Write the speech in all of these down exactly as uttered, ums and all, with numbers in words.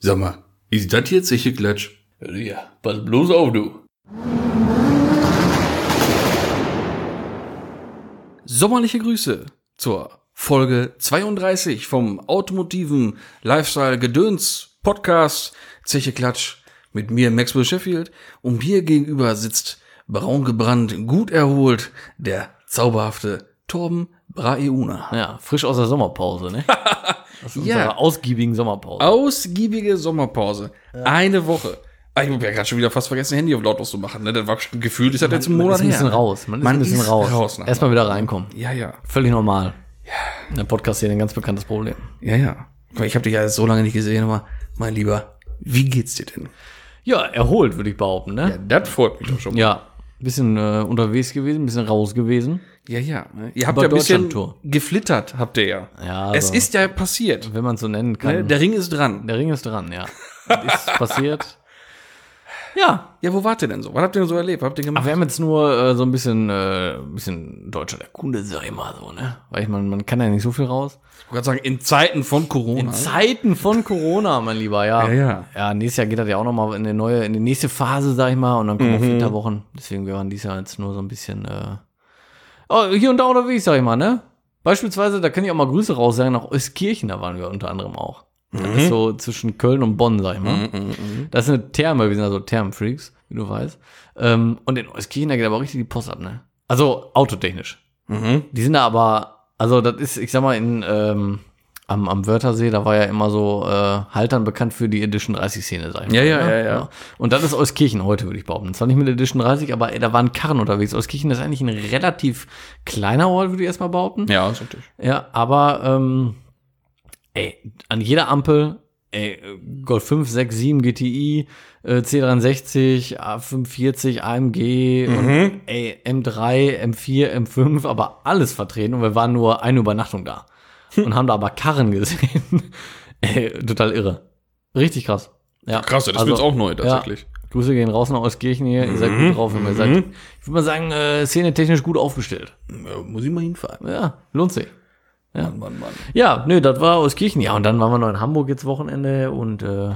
Sag mal, ist das jetzt sicher Klatsch? Ja, pass bloß auf, du. Sommerliche Grüße zur Folge zweiunddreißig vom automotiven Lifestyle-Gedöns-Podcast Zeche Klatsch mit mir, Maxwell Sheffield. Und mir gegenüber sitzt braun gebrannt, gut erholt, der zauberhafte Torben Braeuna. Ja, frisch aus der Sommerpause, ne? Aus unserer Ja. ausgiebigen Sommerpause. Ausgiebige Sommerpause. Ja. Eine Woche. Ah, Ich habe ja gerade schon wieder fast vergessen, Handy auf lautlos zu machen. Ne? Das war schon gefühlt, ist das jetzt ein Man Monat ist ein bisschen her. raus. Man ist Man ein bisschen ist raus. raus nach- Erstmal wieder reinkommen. Ja, ja. Völlig normal. Ja. Der Podcast hier ein ganz bekanntes Problem. Ja, ja. Ich habe dich ja so lange nicht gesehen, aber mein Lieber, wie geht's dir denn? Ja, erholt, würde ich behaupten, Ja, ne? das freut mich doch schon mal. Ja. Ein bisschen äh, unterwegs gewesen, ein bisschen raus gewesen. Ja, ja. Ne? Ihr habt Aber ja ein bisschen Deutschlandtour. geflittert, habt ihr ja. Ja, Es also, ist ja passiert. wenn man es so nennen kann. Ne? Der Ring ist dran. Der Ring ist dran, ja. Ist passiert. Ja. Ja, wo wart ihr denn so? Was habt ihr denn so erlebt? Was habt ihr Aber gemacht? wir haben jetzt nur äh, so ein bisschen, äh, ein bisschen Deutscher der Kunde, sag ich mal so, ne? Weil ich meine, man kann ja nicht so viel raus. Ich wollte gerade sagen, in Zeiten von Corona. In Zeiten von Corona, mein Lieber, ja. Ja, ja. Ja, nächstes Jahr geht das ja auch nochmal in die neue, in die nächste Phase, sag ich mal, und dann kommen auch Winterwochen. Deswegen wir waren dieses Jahr jetzt nur so ein bisschen, äh, oh, hier und da unterwegs, sag ich mal, ne? Beispielsweise, da kann ich auch mal Grüße raus sagen, nach Euskirchen, da waren wir unter anderem auch. Das ist so zwischen Köln und Bonn, sag ich mal. Das ist eine Therme, wir sind also Thermenfreaks, wie du weißt. Ähm, und in Euskirchen, da geht aber richtig die Post ab, ne? Also autotechnisch. Mhm. Die sind da aber, also das ist, ich sag mal, in ähm, am, am Wörthersee, da war ja immer so äh, Haltern bekannt für die Edition dreißig-Szene, sag ich mal. Ja, ja, ne? ja, ja. Und das ist Euskirchen heute, würde ich behaupten. Zwar nicht mit Edition dreißig, aber ey, da waren Karren unterwegs. Euskirchen ist eigentlich ein relativ kleiner Ort, würde ich erstmal behaupten. Ja, ist natürlich. Ja, aber ähm, ey, an jeder Ampel, ey, Golf fünf, sechs, sieben, G T I, äh, C dreiundsechzig, A fünfundvierzig, A M G und ey, M drei, M vier, M fünf, aber alles vertreten und wir waren nur eine Übernachtung da und haben da aber Karren gesehen. Ey, total irre. Richtig krass. Ja, Krass, das ist also, mir jetzt auch neu, tatsächlich. Ja, Grüße gehen raus nach Euskirchen hier, ihr seid gut drauf und ihr seid, ich würde mal sagen, äh, szenetechnisch gut aufgestellt. Ja, muss ich mal hinfahren. Ja, lohnt sich. Ja. Mann, Mann, Mann. Ja, nö, das war Euskirchen. Ja, und dann waren wir noch in Hamburg jetzt Wochenende und äh,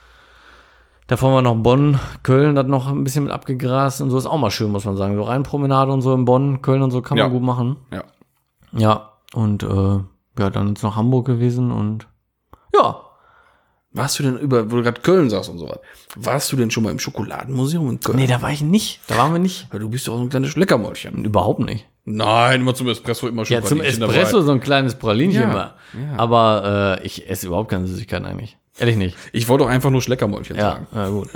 davor waren wir noch in Bonn, Köln, das noch ein bisschen mit abgegrast und so ist auch mal schön, muss man sagen. So Rheinpromenade und so in Bonn, Köln und so kann man Ja. gut machen. Ja. Ja, und äh, ja, dann jetzt noch Hamburg gewesen und ja. Warst du denn über, wo du gerade Köln sagst und so was, warst du denn schon mal im Schokoladenmuseum in Köln? Nee, da war ich nicht. Da waren wir nicht. Weil du bist doch so ein kleines Leckermäulchen. Überhaupt nicht. Nein, immer zum Espresso, immer Ja, zum Schokoladchen Espresso dabei. so ein kleines Pralinchen Ja, immer. ja. Aber äh, ich esse überhaupt keine Süßigkeiten eigentlich. Ehrlich nicht. Ich wollte doch einfach nur Schleckermäulchen Ja, sagen. ja gut.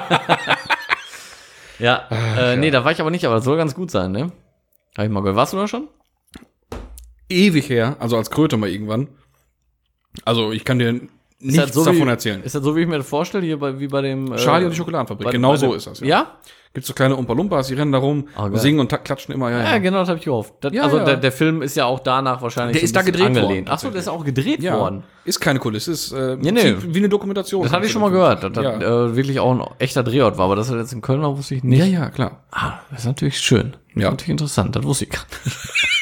ja, äh, nee, da war ich aber nicht, aber das soll ganz gut sein, ne? Hab ich mal gehört. Warst du da schon? Ewig her, also als Kröte mal irgendwann. Also ich kann dir nichts das so davon wie, erzählen. Ist das so, wie ich mir das vorstelle, hier bei, wie bei dem... Äh, Charlie und die Schokoladenfabrik, bei- genau bei so dem- ist das. Ja? Gibt's so kleine Umpa-Lumpas, die rennen da rum, Oh, geil. singen und ta- klatschen immer. Ja, Ja, ja. genau, das habe ich gehofft. Das, Ja, also ja. Der, der Film ist ja auch danach wahrscheinlich Der so ist ein da bisschen gedreht angelehnt. worden, Achso, der ist auch gedreht Ja. worden. Ist keine Kulisse, ist äh, Ja, nee. wie eine Dokumentation. Das hatte ich schon mal gehört, dass das ja. äh, wirklich auch ein echter Drehort war, aber dass er jetzt in Köln war, wusste ich nicht. ja, ja, klar. Ah, das ist natürlich schön. Das Ja. ist natürlich interessant, das wusste ich gar nicht.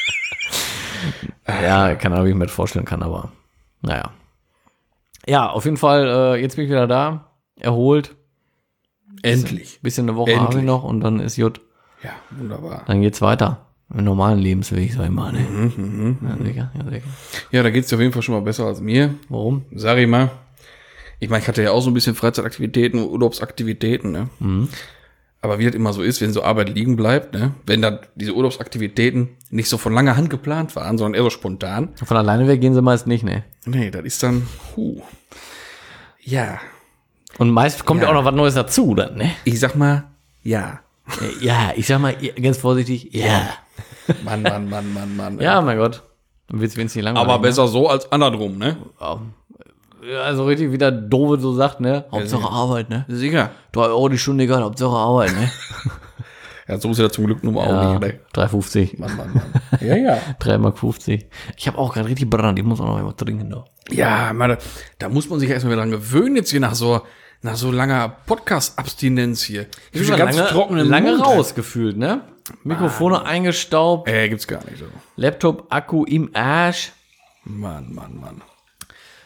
ja, keine Ahnung, wie ich mir das vorstellen kann, aber naja. Ja, auf jeden Fall, äh, jetzt bin ich wieder da, erholt. Endlich. Bisschen eine Woche habe ich Endlich. noch und dann ist gut. Ja, wunderbar. Dann geht's weiter. Im normalen Lebensweg, sag ich mal. Ne? Mhm, Ja, sicher, ja, sicher. Ja, da geht's dir auf jeden Fall schon mal besser als mir. Warum? Sag ich mal. Ich meine, ich hatte ja auch so ein bisschen Freizeitaktivitäten, Urlaubsaktivitäten, ne? Mhm. Aber wie das immer so ist, wenn so Arbeit liegen bleibt, ne? Wenn dann diese Urlaubsaktivitäten nicht so von langer Hand geplant waren, sondern eher so spontan. Von alleine weg gehen sie meist nicht, ne? Nee, das ist dann, huh. Ja. Und meist kommt ja, Ja. auch noch was Neues dazu, dann, ne? Ich sag mal, ja. Ja, ich sag mal ganz vorsichtig, ja. Mann, Mann, Mann, Mann, Mann. Ja, mein Gott. Dann wird's wenigstens nicht langweilig. Aber besser so als andersrum, ne? Ne? Ja, also richtig, wie der Dove so sagt, ne? Hauptsache Arbeit, ne? Sicher. Drei Euro die Stunde, egal, Hauptsache Arbeit, ne? Ja, so ist ja zum Glück nun auch Ja, nicht, ne? drei fünfzig. Mann, Mann, Mann. Ja, ja. drei Mark fünfzig. Ich habe auch gerade richtig Brand, ich muss auch noch was trinken, da. Ja, Mann, da muss man sich erstmal wieder dran gewöhnen, jetzt hier nach so, nach so langer Podcast-Abstinenz hier. Ich bin schon ganz lange, trockenen lange Mund. rausgefühlt, ne? Mikrofone eingestaubt, Äh, gibt's gar nicht so. Laptop, Akku im Arsch. Mann, Mann, Mann.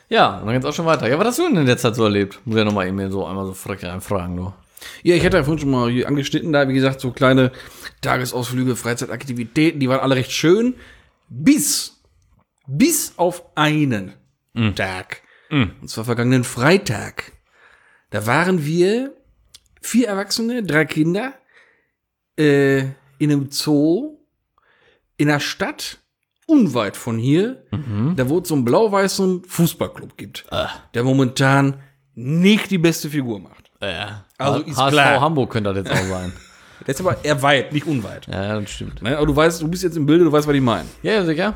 Ja, und dann geht's auch schon weiter. Ja, was hast du denn in der Zeit so erlebt? Muss ja nochmal eben so einmal so frech reinfragen, du. Ja, ich hatte ja vorhin schon mal hier angeschnitten, da, wie gesagt, so kleine Tagesausflüge, Freizeitaktivitäten, die waren alle recht schön. Bis, bis auf einen mm. Tag. Mm. Und zwar vergangenen Freitag. Da waren wir vier Erwachsene, drei Kinder, äh, in einem Zoo, in der Stadt, unweit von hier, mhm. da wo es so einen blau-weißen Fußballclub gibt, ah. der momentan nicht die beste Figur macht. Ja. Also ist H S V klar. Hamburg könnte das jetzt auch sein. Der ist aber eher weit, nicht unweit. Ja, das stimmt. Ne? Aber du weißt, du bist jetzt im Bilde, du weißt, was ich meine. Ja, ja, sicher.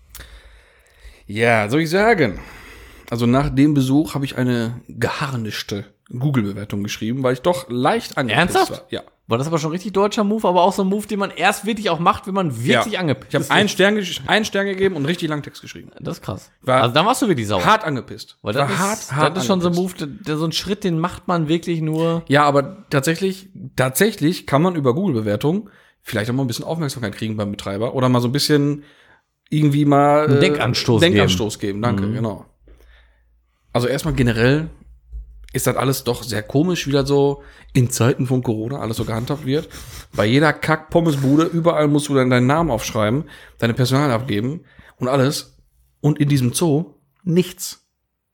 Ja, soll ich sagen. Also nach dem Besuch habe ich eine geharnischte Google-Bewertung geschrieben, weil ich doch leicht angepisst Ernsthaft? war. Ja. War das aber schon richtig deutscher Move, aber auch so ein Move, den man erst wirklich auch macht, wenn man wirklich ja. angepisst Ich habe einen Stern, gesch- einen Stern gegeben und richtig lang Text geschrieben. Das ist krass. War also dann warst du wirklich sauer. Hart angepisst. Weil das war ist, hart, hart das ist schon so ein Move, der, der so ein Schritt, den macht man wirklich nur. Ja, aber tatsächlich, tatsächlich kann man über Google-Bewertungen vielleicht auch mal ein bisschen Aufmerksamkeit kriegen beim Betreiber oder mal so ein bisschen irgendwie mal einen Denkanstoß, äh, Denkanstoß geben. geben. Danke, mhm. genau. Also erstmal generell ist das alles doch sehr komisch, wie das so in Zeiten von Corona alles so gehandhabt wird. Bei jeder Kack-Pommesbude, überall musst du dann deinen Namen aufschreiben, deine Personal abgeben und alles. Und in diesem Zoo nichts.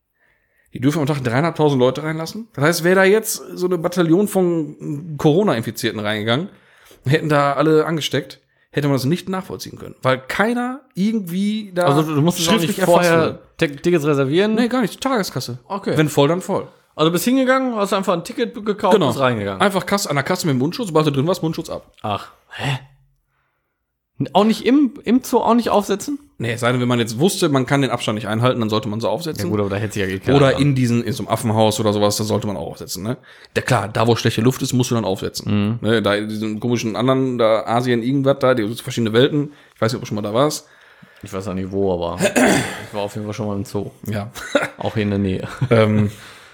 Die dürfen am Tag dreieinhalbtausend Leute reinlassen. Das heißt, wäre da jetzt so eine Bataillon von Corona-Infizierten reingegangen, hätten da alle angesteckt, hätte man das nicht nachvollziehen können. Weil keiner irgendwie da also du musst schriftlich vorher Tickets reservieren? Nee, gar nicht. Tageskasse. Okay. Wenn voll, dann voll. Also bist hingegangen, hast einfach ein Ticket gekauft und genau. bist reingegangen. Einfach Kasse, an der Kasse mit Mundschutz, sobald du drin warst, Mundschutz ab. Ach, hä? Auch nicht im, im Zoo auch nicht aufsetzen? Nee, es sei denn, wenn man jetzt wusste, man kann den Abstand nicht einhalten, dann sollte man so aufsetzen. Ja gut, aber da hätte sich ja geklärt. Oder in diesen, in so einem Affenhaus oder sowas, da sollte man auch aufsetzen, ne? Ja klar, da wo schlechte Luft ist, musst du dann aufsetzen. Mhm. Ne, da in diesen komischen anderen, da Asien, irgendwas da, die verschiedene Welten. Ich weiß nicht, ob du schon mal da warst. Ich weiß auch nicht wo, aber ich war auf jeden Fall schon mal im Zoo. Ja. Auch hier in der Nähe. ähm,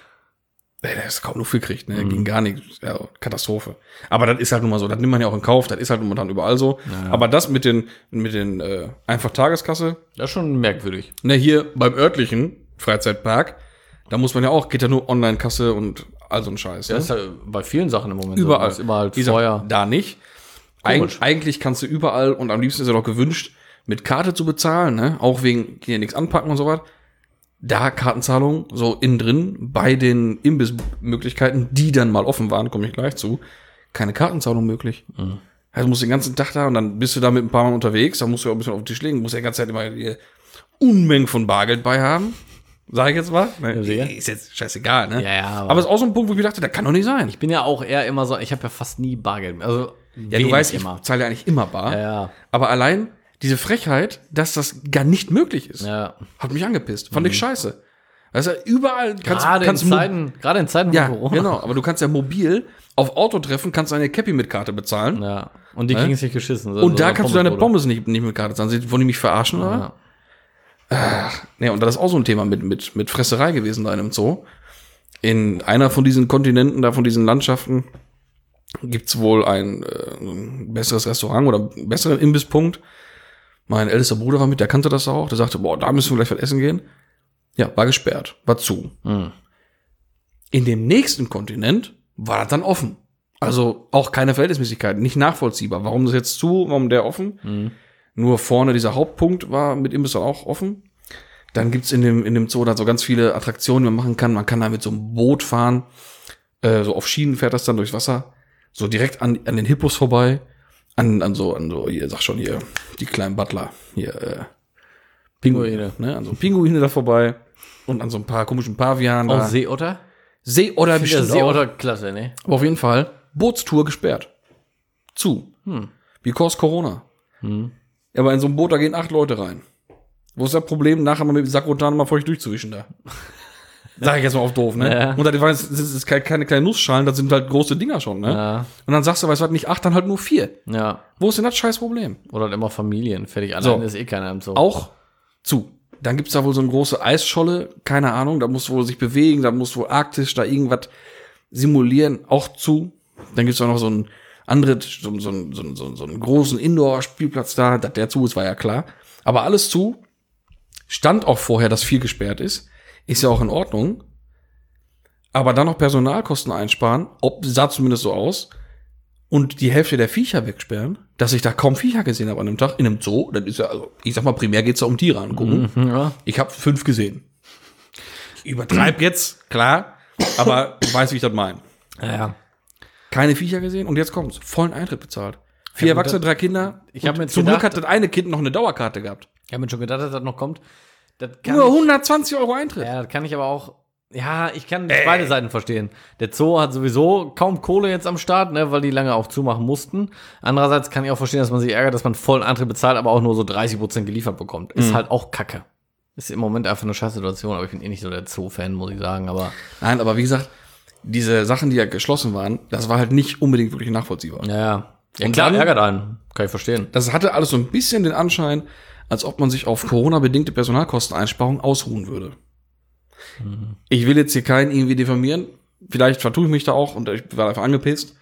der ist kaum Luft gekriegt, ne? Mhm. Ging gar nicht. Ja, Katastrophe. Aber das ist halt nun mal so, das nimmt man ja auch in Kauf, das ist halt momentan überall so. Naja. Aber das mit den, mit den äh, einfach Tageskasse, das ist schon merkwürdig. ne, hier beim örtlichen Freizeitpark, da muss man ja auch, geht ja nur Online-Kasse und all so ein Scheiß. Ja, Ne? ist ja bei vielen Sachen im Moment Überall. so. Ist überall Wie gesagt, Feuer. da nicht. Eig eigentlich kannst du überall, und am liebsten ist ja doch gewünscht, mit Karte zu bezahlen, ne? Auch wegen hier nichts anpacken und so was. Da Kartenzahlung so innen drin bei den Imbissmöglichkeiten, die dann mal offen waren, komme ich gleich zu, keine Kartenzahlung möglich. Mhm. Also musst du den ganzen Tag da und dann bist du da mit ein paar Mal unterwegs, dann musst du auch ein bisschen auf den Tisch legen, musst ja die ganze Zeit immer hier Unmengen von Bargeld bei haben. Sag ich jetzt mal? Ne? Ja, ist jetzt scheißegal, ne? Ja, ja, aber, aber es ist auch so ein Punkt, wo ich dachte, das kann doch nicht sein. Ich bin ja auch eher immer so, ich habe ja fast nie Bargeld mehr. Also ja, du weißt, immer. Ich zahle ja eigentlich immer bar. Ja, ja. Aber allein diese Frechheit, dass das gar nicht möglich ist, ja. hat mich angepisst. Fand mhm. ich scheiße. Also überall kannst gerade kannst in Zeiten, gerade in Zeiten von ja, Corona. Genau, aber du kannst ja mobil auf Autotreffen kannst du eine Cappy mit Karte bezahlen. Ja. Und die ne? kriegen es nicht geschissen. So und da so kannst du deine Pommes nicht, nicht mit Karte zahlen. Wollen die mich verarschen, ja. oder? Ach, ne, und das ist auch so ein Thema mit, mit, mit Fresserei gewesen da in einem Zoo. In einer von diesen Kontinenten, da von diesen Landschaften, gibt's wohl ein, äh, ein besseres Restaurant oder einen besseren Imbisspunkt. Mein ältester Bruder war mit, der kannte das auch. Der sagte, boah, da müssen wir gleich was essen gehen. Ja, war gesperrt, war zu. Mhm. In dem nächsten Kontinent war das dann offen. Also auch keine Verhältnismäßigkeit, nicht nachvollziehbar. Warum ist jetzt zu, warum der offen? Mhm. Nur vorne dieser Hauptpunkt war mit Imbiss dann auch offen. Dann gibt's in dem, in dem Zoo da so ganz viele Attraktionen, die man machen kann. Man kann da mit so einem Boot fahren. Äh, so auf Schienen fährt das dann durchs Wasser. So direkt an, an den Hippos vorbei. An, an so, an so, hier, sag schon hier, die kleinen Butler. Hier, äh, Pinguine, ne? An so Pinguine da vorbei. Und an so ein paar komischen Pavianen. Auch Seeotter? Seeotter bestimmt auch. Seeotter, klasse, ne? Aber auf jeden Fall, Bootstour gesperrt. Zu. Hm. Because Corona. Hm. Ja, aber in so einem Boot, da gehen acht Leute rein. Wo ist das Problem, nachher mal mit dem Sakrotan mal feucht durchzuwischen da? Sag ich jetzt mal auf doof, ne? Ja. Und das ist keine kleinen Nussschalen, das sind halt große Dinger schon, ne? Ja. Und dann sagst du, weißt du was, nicht acht, dann halt nur vier. Ja. Wo ist denn das scheiß Problem? Oder halt immer Familien, fertig. Allein So. ist eh keiner im Zoo. Auch zu. Dann gibt's da wohl so eine große Eisscholle, keine Ahnung, da muss wohl sich bewegen, da muss wohl arktisch da irgendwas simulieren, auch zu. Dann gibt's auch noch so ein anderes, so, so, so, so, so einen großen Indoor-Spielplatz da, dass der zu ist, war ja klar. Aber alles zu. Stand auch vorher, dass viel gesperrt ist. ist ja auch in Ordnung. Aber dann noch Personalkosten einsparen, ob, sah zumindest so aus, und die Hälfte der Viecher wegsperren, dass ich da kaum Viecher gesehen habe an einem Tag in einem Zoo. Das ist ja, also, ich sag mal, primär geht's da um Tiere angucken. Mhm, ja. Ich habe fünf gesehen. Ich übertreib jetzt, klar, aber ich weiß, wie ich das meine. Ja, ja. Keine Viecher gesehen und jetzt kommt's. Vollen Eintritt bezahlt. Vier Ja, Erwachsene, das- drei Kinder. Ich hab Und mir jetzt zum gedacht- Glück hat das eine Kind noch eine Dauerkarte gehabt. Ich habe mir schon gedacht, dass das noch kommt. Das kann Nur ich, hundertzwanzig Euro Eintritt. ja, das kann ich aber auch. Ja, ich kann beide Seiten verstehen. Der Zoo hat sowieso kaum Kohle jetzt am Start, ne, weil die lange auch zumachen mussten. Andererseits kann ich auch verstehen, dass man sich ärgert, dass man vollen Eintritt bezahlt, aber auch nur so dreißig Prozent geliefert bekommt. Ist Mhm. halt auch Kacke. Ist im Moment einfach eine scheiß Situation, aber ich bin eh nicht so der Zoo-Fan, muss ich sagen. Aber Nein, aber wie gesagt, diese Sachen, die ja geschlossen waren, das war halt nicht unbedingt wirklich nachvollziehbar. ja, ja. Ja, Und klar, dann- ärgert einen. Kann ich verstehen. Das hatte alles so ein bisschen den Anschein, als ob man sich auf Corona-bedingte Personalkosteneinsparungen ausruhen würde. Ich will jetzt hier keinen irgendwie diffamieren. Vielleicht vertue ich mich da auch und ich war einfach angepisst.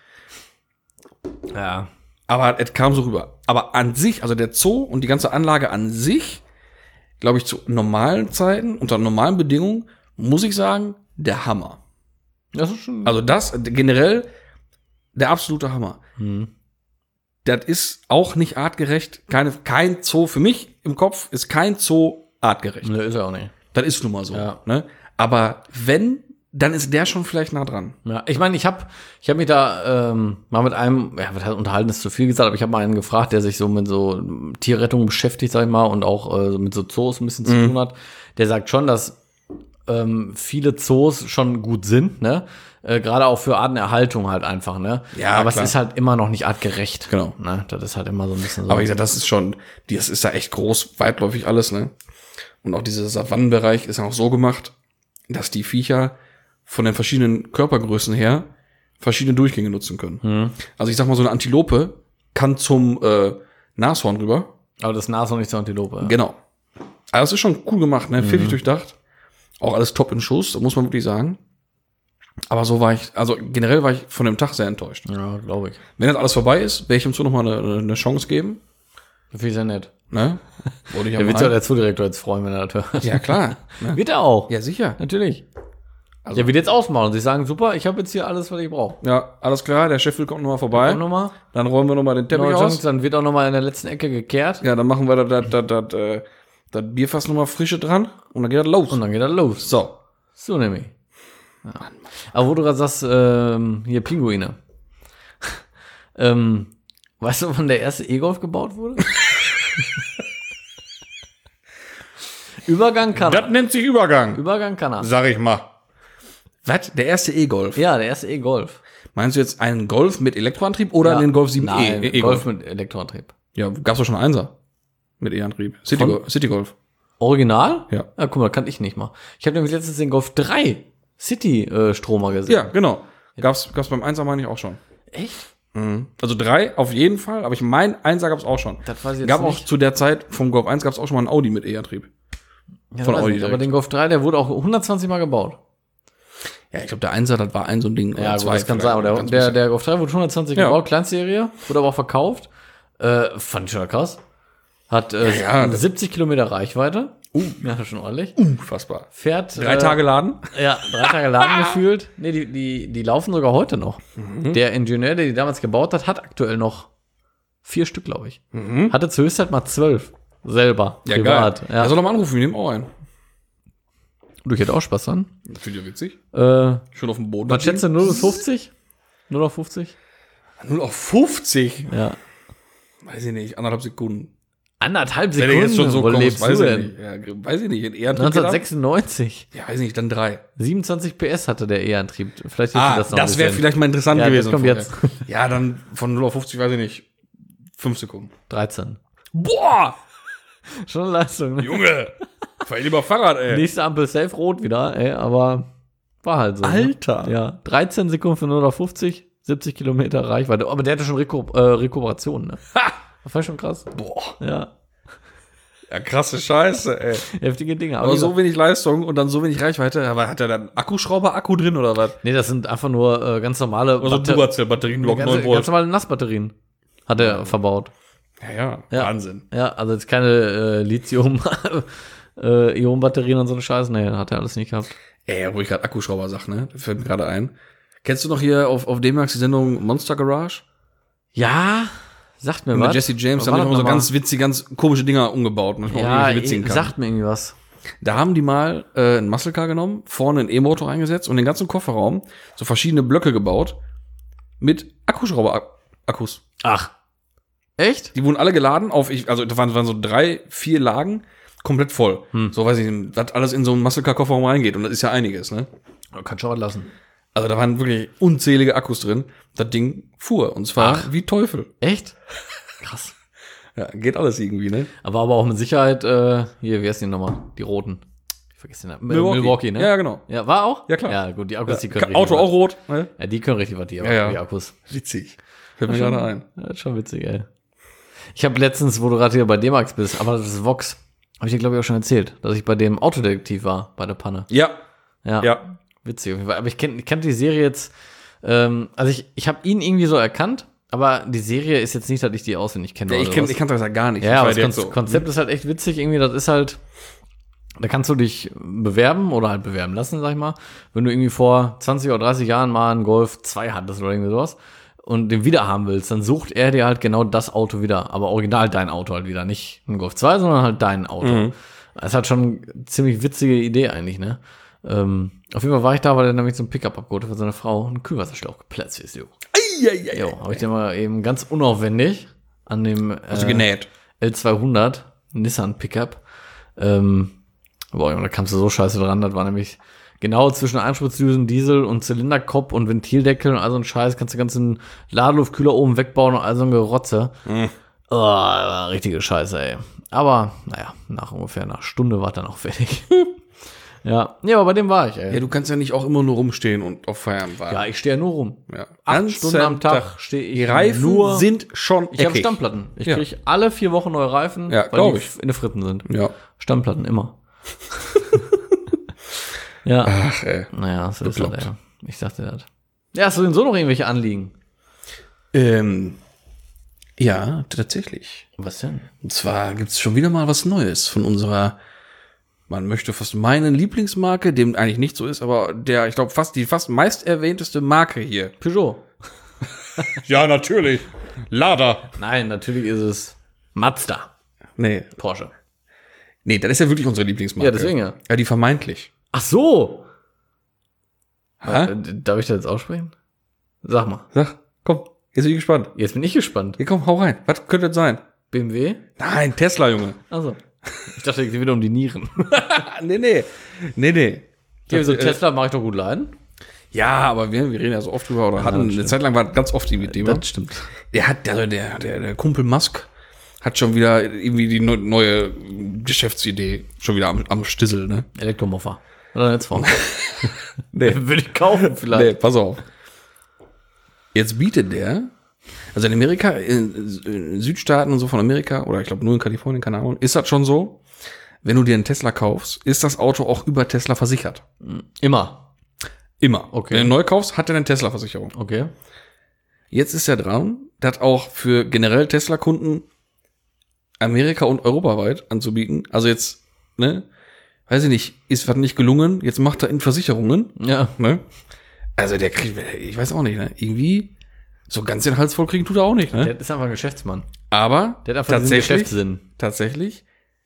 Ja. Aber es kam so rüber. Aber an sich, also der Zoo und die ganze Anlage an sich, glaube ich, zu normalen Zeiten, unter normalen Bedingungen, muss ich sagen, der Hammer. Das ist schon. Also das generell der absolute Hammer. Hm. Das ist auch nicht artgerecht. Keine, kein Zoo für mich im Kopf ist kein Zoo artgerecht. Ne, ist er auch nicht. Das ist nun mal so. Ja. Ne? Aber wenn, dann ist der schon vielleicht nah dran. Ja, ich meine, ich habe ich hab mich da ähm, mal mit einem, ja, was heißt unterhalten ist zu viel gesagt, aber ich habe mal einen gefragt, der sich so mit so Tierrettung beschäftigt, sag ich mal, und auch äh, mit so Zoos ein bisschen zu Mhm. tun hat. Der sagt schon, dass ähm, viele Zoos schon gut sind, ne? Äh, Gerade auch für Artenerhaltung halt einfach, ne? Ja, aber klar. es ist halt immer noch nicht artgerecht. Genau. Ne? Das ist halt immer so ein bisschen so. Aber wie gesagt, das ist schon, das ist da echt groß, weitläufig alles, ne? Und auch dieser Savannenbereich ist ja auch so gemacht, dass die Viecher von den verschiedenen Körpergrößen her verschiedene Durchgänge nutzen können. Hm. Also ich sag mal, so eine Antilope kann zum äh, Nashorn rüber. Aber das Nashorn nicht zur Antilope. Genau. Also das ist schon cool gemacht, ne? Pfiffig durchdacht. Auch alles top in Schuss, das muss man wirklich sagen. Aber so war ich, also generell war ich von dem Tag sehr enttäuscht. Ja, glaube ich. Wenn das alles vorbei ist, werde ich ihm so noch mal eine, eine Chance geben. Finde ich sehr nett. Ne? Wollte ich ja Der wird mal. sich auch der Zoodirektor jetzt freuen, wenn er das hört. Ja, klar. Ne? Wird er auch. Ja, sicher. Natürlich. Also- Der wird jetzt ausmachen und sie sagen, super, ich habe jetzt hier alles, was ich brauche. Ja, alles klar, der Chef will kommt noch mal vorbei. Komm nochmal. Dann räumen wir noch mal den Teppich Neue aus. Chance, dann wird auch nochmal in der letzten Ecke gekehrt. Ja, dann machen wir das, das, das, das, äh, das Bierfass noch mal frische dran und dann geht das los. Und dann geht er los. So. So nämlich. Ja. Aber wo du gerade sagst, ähm, hier Pinguine. ähm, weißt du, wann der erste E-Golf gebaut wurde? Übergang kann er. Das nennt sich Übergang, Übergang kann er. sag ich mal. Was? Der erste E-Golf? Ja, der erste E-Golf. Meinst du jetzt einen Golf mit Elektroantrieb oder Ja. den Golf sieben Nein, E? E- Golf E-Golf. mit Elektroantrieb. Ja, gab's doch schon einen Einser. Mit E-Antrieb. City, Von- Golf, City Golf. Original? Ja. Ja, guck mal, kann ich nicht mal. Ich habe nämlich letztens den Golf drei City-Stromer gesehen. Ja, genau. Gab's, gab's beim Einser meine ich auch schon. Echt? Mhm. Also drei auf jeden Fall, aber ich meine, Einser gab's auch schon. Das weiß ich jetzt Gab nicht. auch zu der Zeit vom Golf eins gab's auch schon mal einen Audi mit E-Antrieb. Ja, Von weiß Audi nicht, aber direkt. den Golf drei, der wurde auch hundertzwanzig Mal gebaut. Ja, ich glaube, der Einser, das war ein so ein Ding. Ja, oder gut, zwei das kann vielleicht. sein. Aber der, Ganz der, bisschen. der Golf drei wurde hundertzwanzig Ja. gebaut, Kleinstserie, wurde aber auch verkauft. Äh, fand ich schon krass. Hat äh, Ja, ja, das- siebzig Kilometer Reichweite. Uh, ja, das ist schon ordentlich. Unfassbar. Fährt Drei äh, Tage laden. Ja, drei Tage Laden gefühlt. Nee, die, die, die laufen sogar heute noch. Mhm. Der Ingenieur, der die damals gebaut hat, hat aktuell noch vier Stück, glaube ich. Mhm. Hatte zur Höchstzeit mal zwölf. Selber. Ja, privat. geil. Ja. Er soll doch mal anrufen, wir nehmen auch einen. Du, ich hätte auch Spaß dran. Finde ich ja witzig. Äh, Schon auf dem Boden. was schätzt du, null bis fünfzig? null auf fünfzig? null auf fünfzig? Ja. Weiß ich nicht, anderthalb Sekunden. Anderthalb Wenn Sekunden. du jetzt schon so Wo kommst, lebst weiß du ich denn? nicht. Ja, weiß ich nicht. In E-Antrieb geht ab? neunzehnhundertsechsundneunzig. Ja, weiß ich nicht, dann drei. siebenundzwanzig P S hatte der E-Antrieb. Vielleicht hilft Ah, dir das, das noch ein wäre bisschen. vielleicht mal interessant Ja, das gewesen. kommt vorher. jetzt. Ja, dann von null auf fünfzig, weiß ich nicht, fünf Sekunden. dreizehn. Boah! Schon eine Leistung, ne? Junge! Fahr ich lieber Fahrrad, ey. Nächste Ampel safe rot wieder, ey, aber war halt so. Alter. Ne? Ja, dreizehn Sekunden für null auf fünfzig, siebzig Kilometer Reichweite. Aber der hatte schon Reku äh, Rekuperation, ne? Ha! Das war schon krass. Boah. Ja, Ja, krasse Scheiße, ey. heftige Dinge. Aber wie so gesagt, wenig Leistung und dann so wenig Reichweite. Aber hat er dann Akkuschrauber-Akku drin oder was? nee, das sind einfach nur äh, ganz normale Oder so Batter- Duracell-Batterien, Block ganz, neun ganz Volt. normale Nassbatterien hat er verbaut. Ja, ja, Ja. Wahnsinn. Ja, also jetzt keine äh, Lithium äh, Ionenbatterien und so eine Scheiße. Nee, hat er alles nicht gehabt. Ey, wo ich gerade Akkuschrauber sag, ne? Das fällt mir gerade ein. Kennst du noch hier auf, auf D-Max die Sendung Monster Garage? Ja, sagt mir was. Mit Jesse James, da haben die immer so ganz witzige, ganz komische Dinger umgebaut. Manchmal Ja, auch witzigen eh, sagt mir irgendwie was. Da haben die mal äh, ein Muscle Car genommen, vorne einen E-Motor reingesetzt und den ganzen Kofferraum so verschiedene Blöcke gebaut mit Akkuschrauber-Akkus. Ach. Echt? Die wurden alle geladen auf, ich, also da waren, waren so drei, vier Lagen, komplett voll. Hm. So weiß ich nicht, was alles in so einen Muscle Car Kofferraum reingeht. Und das ist ja einiges, ne? Kann schon was lassen. Also da waren wirklich unzählige Akkus drin. Das Ding fuhr. Und zwar Ach. wie Teufel. Echt? Krass. Ja, geht alles irgendwie, ne? Aber aber auch mit Sicherheit, äh, hier, wie heißt die nochmal? Die roten. Ich vergesse den Namen. Milwaukee. Milwaukee, ne? Ja, ja, genau. Ja, war auch? Ja, klar. Ja, gut, die Akkus, ja, die können Auto auch rot. Ne? Ja, die können richtig was, die, ja, ja. die Akkus. Witzig. Fällt mir gerade ein. Ja, das ist schon witzig, ey. Ich habe letztens, wo du gerade hier bei D-Max bist, aber das ist Vox, habe ich dir, glaube ich, auch schon erzählt, dass ich bei dem Autodetektiv war, bei der Panne. Ja. Ja. Ja. Witzig auf jeden Fall. Aber ich kenne ich kenn die Serie jetzt, ähm, also ich, ich habe ihn irgendwie so erkannt, aber die Serie ist jetzt nicht, dass ich die auswendig kenne. Ja, ich kenne ich kannte das ja gar nicht. Ja, aber das Kon- so. Konzept ist halt echt witzig irgendwie, das ist halt, da kannst du dich bewerben oder halt bewerben lassen, sag ich mal, wenn du irgendwie vor zwanzig oder dreißig Jahren mal einen Golf zwei hattest oder irgendwie sowas und den wieder haben willst, dann sucht er dir halt genau das Auto wieder, aber original dein Auto halt wieder, nicht ein Golf zwei, sondern halt dein Auto. Mhm. Das ist halt schon eine ziemlich witzige Idee eigentlich, ne? Ähm, auf jeden Fall war ich da, weil er nämlich so ein Pickup abgeholt hat für seine Frau einen Kühlwasserschlauch geplatzt ist, jo. Eieiei. Jo, habe ich den mal eben ganz unaufwendig an dem also genäht. L zweihundert Nissan Pickup. Ähm, boah, da kamst du so scheiße dran, das war nämlich genau zwischen Einspritzdüsen, Diesel und Zylinderkopf und Ventildeckel und all so ein Scheiß, kannst du den ganzen Ladeluftkühler oben wegbauen und all so ein Gerotze. Mhm. Oh, war richtige Scheiße, ey. Aber, naja, nach ungefähr einer Stunde war dann auch fertig. Ja, ja, aber bei dem war ich, ey. Ja, du kannst ja nicht auch immer nur rumstehen und auf Feiern warten. Ja, ich stehe ja nur rum. Ja. Acht Stunden am Tag stehe ich. Die Reifen nur sind schon Ich habe Stammplatten. Ich ja. kriege alle vier Wochen neue Reifen, ja, weil die ich. in den Fritten sind. Ja. Stammplatten, immer. Ja. Ach, ey. Naja, so ist das, ey. Ich sagte das. Ja, hast du denn so noch irgendwelche Anliegen? Ähm, ja, tatsächlich. Was denn? Und zwar gibt's schon wieder mal was Neues von unserer, man möchte fast meinen Lieblingsmarke, dem eigentlich nicht so ist, aber der, ich glaube, fast die fast meist erwähnteste Marke hier. Peugeot. Ja, natürlich. Lada. Nein, natürlich ist es Mazda. Nee. Porsche. Nee, das ist ja wirklich unsere Lieblingsmarke. Ja, deswegen ja. Ja, die vermeintlich. Ach so. Hä? Darf ich das jetzt aussprechen? Sag mal. Sag, komm, jetzt bin ich gespannt. Jetzt bin ich gespannt. Hier, komm, hau rein. Was könnte das sein? B M W? Nein, Tesla, Junge. Also. Ich dachte, es geht wieder um die Nieren. nee, nee. Nee, nee. Ja, so Tesla mache ich doch gut leiden. Ja, aber wir, wir reden ja so oft drüber, oder hatten, eine Zeit lang war das ganz oft irgendwie Thema. Das stimmt. Der hat, also der, der, der Kumpel Musk hat schon wieder irgendwie die neue Geschäftsidee schon wieder am, am Stissel, ne? Elektromoffer. Oder Netzform. Nee. Würde ich kaufen vielleicht. Nee, pass auf. Jetzt bietet der, also in Amerika, in, in Südstaaten und so von Amerika, oder ich glaube nur in Kalifornien, keine Ahnung, ist das schon so, wenn du dir einen Tesla kaufst, ist das Auto auch über Tesla versichert. Immer. Immer. Okay. Wenn du neu kaufst, hat er eine Tesla-Versicherung. Okay. Jetzt ist er dran, das auch für generell Tesla-Kunden Amerika und europaweit anzubieten. Also jetzt, ne, weiß ich nicht, ist was nicht gelungen, jetzt macht er in Versicherungen. Ja. Ne? Also der kriegt, ich weiß auch nicht, ne, irgendwie so ganz den Hals voll kriegen tut er auch nicht, ne? Der ist einfach ein Geschäftsmann. Aber der hat einfach diesen Geschäftssinn. Tatsächlich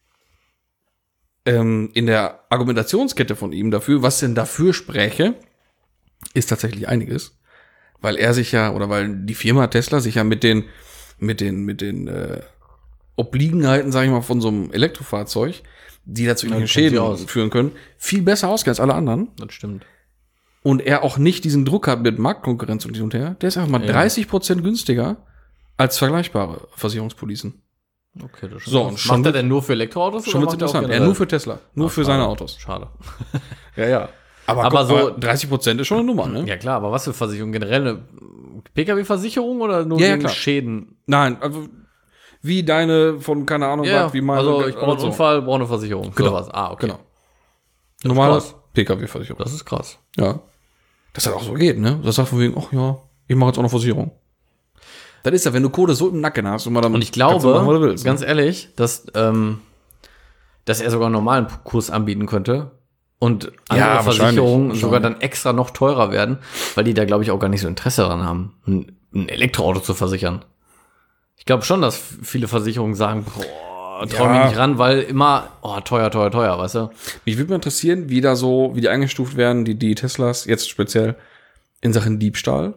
ähm, in der Argumentationskette von ihm dafür, was denn dafür spräche, ist tatsächlich einiges, weil er sich ja, oder weil die Firma Tesla sich ja mit den, mit den, mit den äh, Obliegenheiten, sag ich mal, von so einem Elektrofahrzeug, die dazu irgendwelche Schäden führen können, viel besser ausgeht als alle anderen. Das stimmt. Und er auch nicht diesen Druck hat mit Marktkonkurrenz und hin und her. Der ist einfach mal ja. dreißig Prozent günstiger als vergleichbare Versicherungspolicen. Okay, das so, und schon macht er denn nur für Elektroautos? Schon oder wird's interessant. Er nur für Tesla. Nur Ach, für schade. seine Autos. Schade. Ja, ja. Aber, aber guck, so aber dreißig Prozent ist schon eine Nummer, ne? Ja klar, aber was für Versicherung? Generell eine P K W-Versicherung oder nur ja, gegen ja, Schäden? Nein, also wie deine von, keine Ahnung, ja, was, wie meine. Also ich brauche einen so. Unfall, brauche eine Versicherung. Genau. So was. Ah, okay. Genau. Normale P K W-Versicherung. Das ist krass. Ja. Dass das auch so geht, ne? Das sagt von wegen, ach ja, ich mache jetzt auch noch Versicherung. Das ist ja, wenn du Kohle so im Nacken hast und mal dann. Und ich glaube, machen, was du willst, ganz ne? ehrlich, dass ähm, dass er sogar einen normalen Kurs anbieten könnte und andere Ja, Versicherungen wahrscheinlich, sogar wahrscheinlich. dann extra noch teurer werden, weil die da, glaube ich, auch gar nicht so Interesse daran haben, ein, ein Elektroauto zu versichern. Ich glaube schon, dass viele Versicherungen sagen, boah, trau Ja. mich nicht ran, weil immer, oh, teuer, teuer, teuer, weißt du? Mich würde mal interessieren, wie da so, wie die eingestuft werden, die, die Teslas, jetzt speziell in Sachen Diebstahl.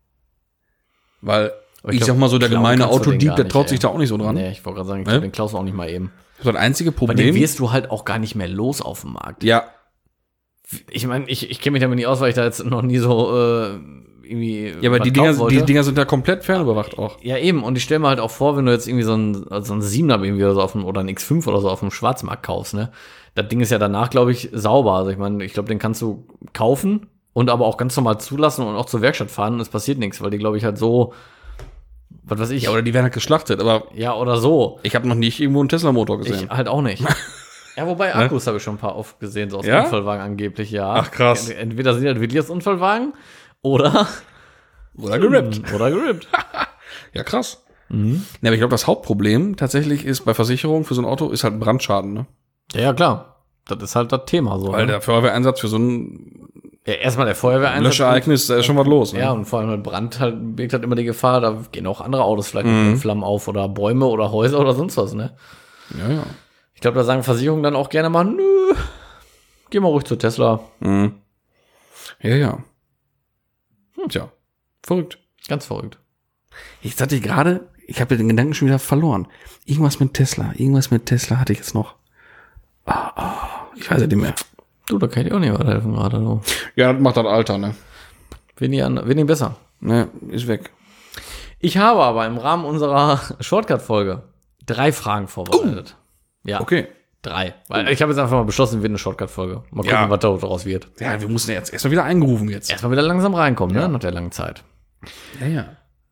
Weil, Aber ich, glaub, sag mal so, der klauen gemeine kannst du den Autodieb, gar der nicht, traut ey. sich da auch nicht so dran. Nee, ich wollte gerade sagen, ich Ne? glaub, den klaust du auch nicht mal eben. Das einzige Bei dem Problem. wirst du halt auch gar nicht mehr los auf dem Markt. Ja, Ich meine, ich, ich kenne mich damit nicht aus, weil ich da jetzt noch nie so äh, irgendwie. ja, aber was die Dinger, kaufen wollte. die Dinger sind da komplett fernüberwacht auch. Ja, eben. Und ich stelle mir halt auch vor, wenn du jetzt irgendwie so ein, so ein Siebener B M W oder so auf dem, oder ein X fünf oder so auf dem Schwarzmarkt kaufst, ne? Das Ding ist ja danach, glaube ich, sauber. Also ich meine, ich glaube, den kannst du kaufen und aber auch ganz normal zulassen und auch zur Werkstatt fahren und es passiert nichts, weil die, glaube ich, halt so, was weiß ich, Ja, oder die werden halt geschlachtet, aber ja, oder so. ich habe noch nicht irgendwo einen Tesla-Motor gesehen. Ich halt auch nicht. Ja, wobei Akkus habe ich schon ein paar oft gesehen, so aus Ja? Unfallwagen angeblich, ja. Ach, krass. Entweder sind das wirklich aus Unfallwagen oder Oder gerippt. oder gerippt. Ja, krass. Mhm. Ja, aber ich glaube, das Hauptproblem tatsächlich ist bei Versicherungen für so ein Auto ist halt ein Brandschaden, ne? Ja, ja, klar. Das ist halt das Thema so. Weil ne? der Feuerwehreinsatz für so ein Ja, erstmal der Feuerwehreinsatz. Löschereignis, da ist schon was los, ne? Ja, und vor allem mit Brand halt birgt halt immer die Gefahr, da gehen auch andere Autos vielleicht Mhm. mit Flammen auf oder Bäume oder Häuser oder sonst was, ne? Ja, ja. Ich glaube, da sagen Versicherungen dann auch gerne mal, nö, geh mal ruhig zu Tesla. Mhm. Ja, ja. Hm. Tja, verrückt. Ganz verrückt. Jetzt hatte ich gerade, ich habe den Gedanken schon wieder verloren. Irgendwas mit Tesla, irgendwas mit Tesla hatte ich jetzt noch. Ah, ah, ich weiß ja nicht mehr. Du, da kann ich dir auch nicht weiterhelfen gerade. So. Ja, das macht das Alter, ne? Wenig, an, wenig besser. Ne, ist weg. Ich habe aber im Rahmen unserer Shortcut-Folge drei Fragen vorbereitet. Ja, Okay. drei. Weil ich habe jetzt einfach mal beschlossen, wird eine Shortcut-Folge. Mal gucken, Ja. was daraus wird. Ja, wir mussten ja jetzt erstmal wieder eingerufen jetzt. Erstmal wieder langsam reinkommen, ne? Nach der langen Zeit. Ja, ja.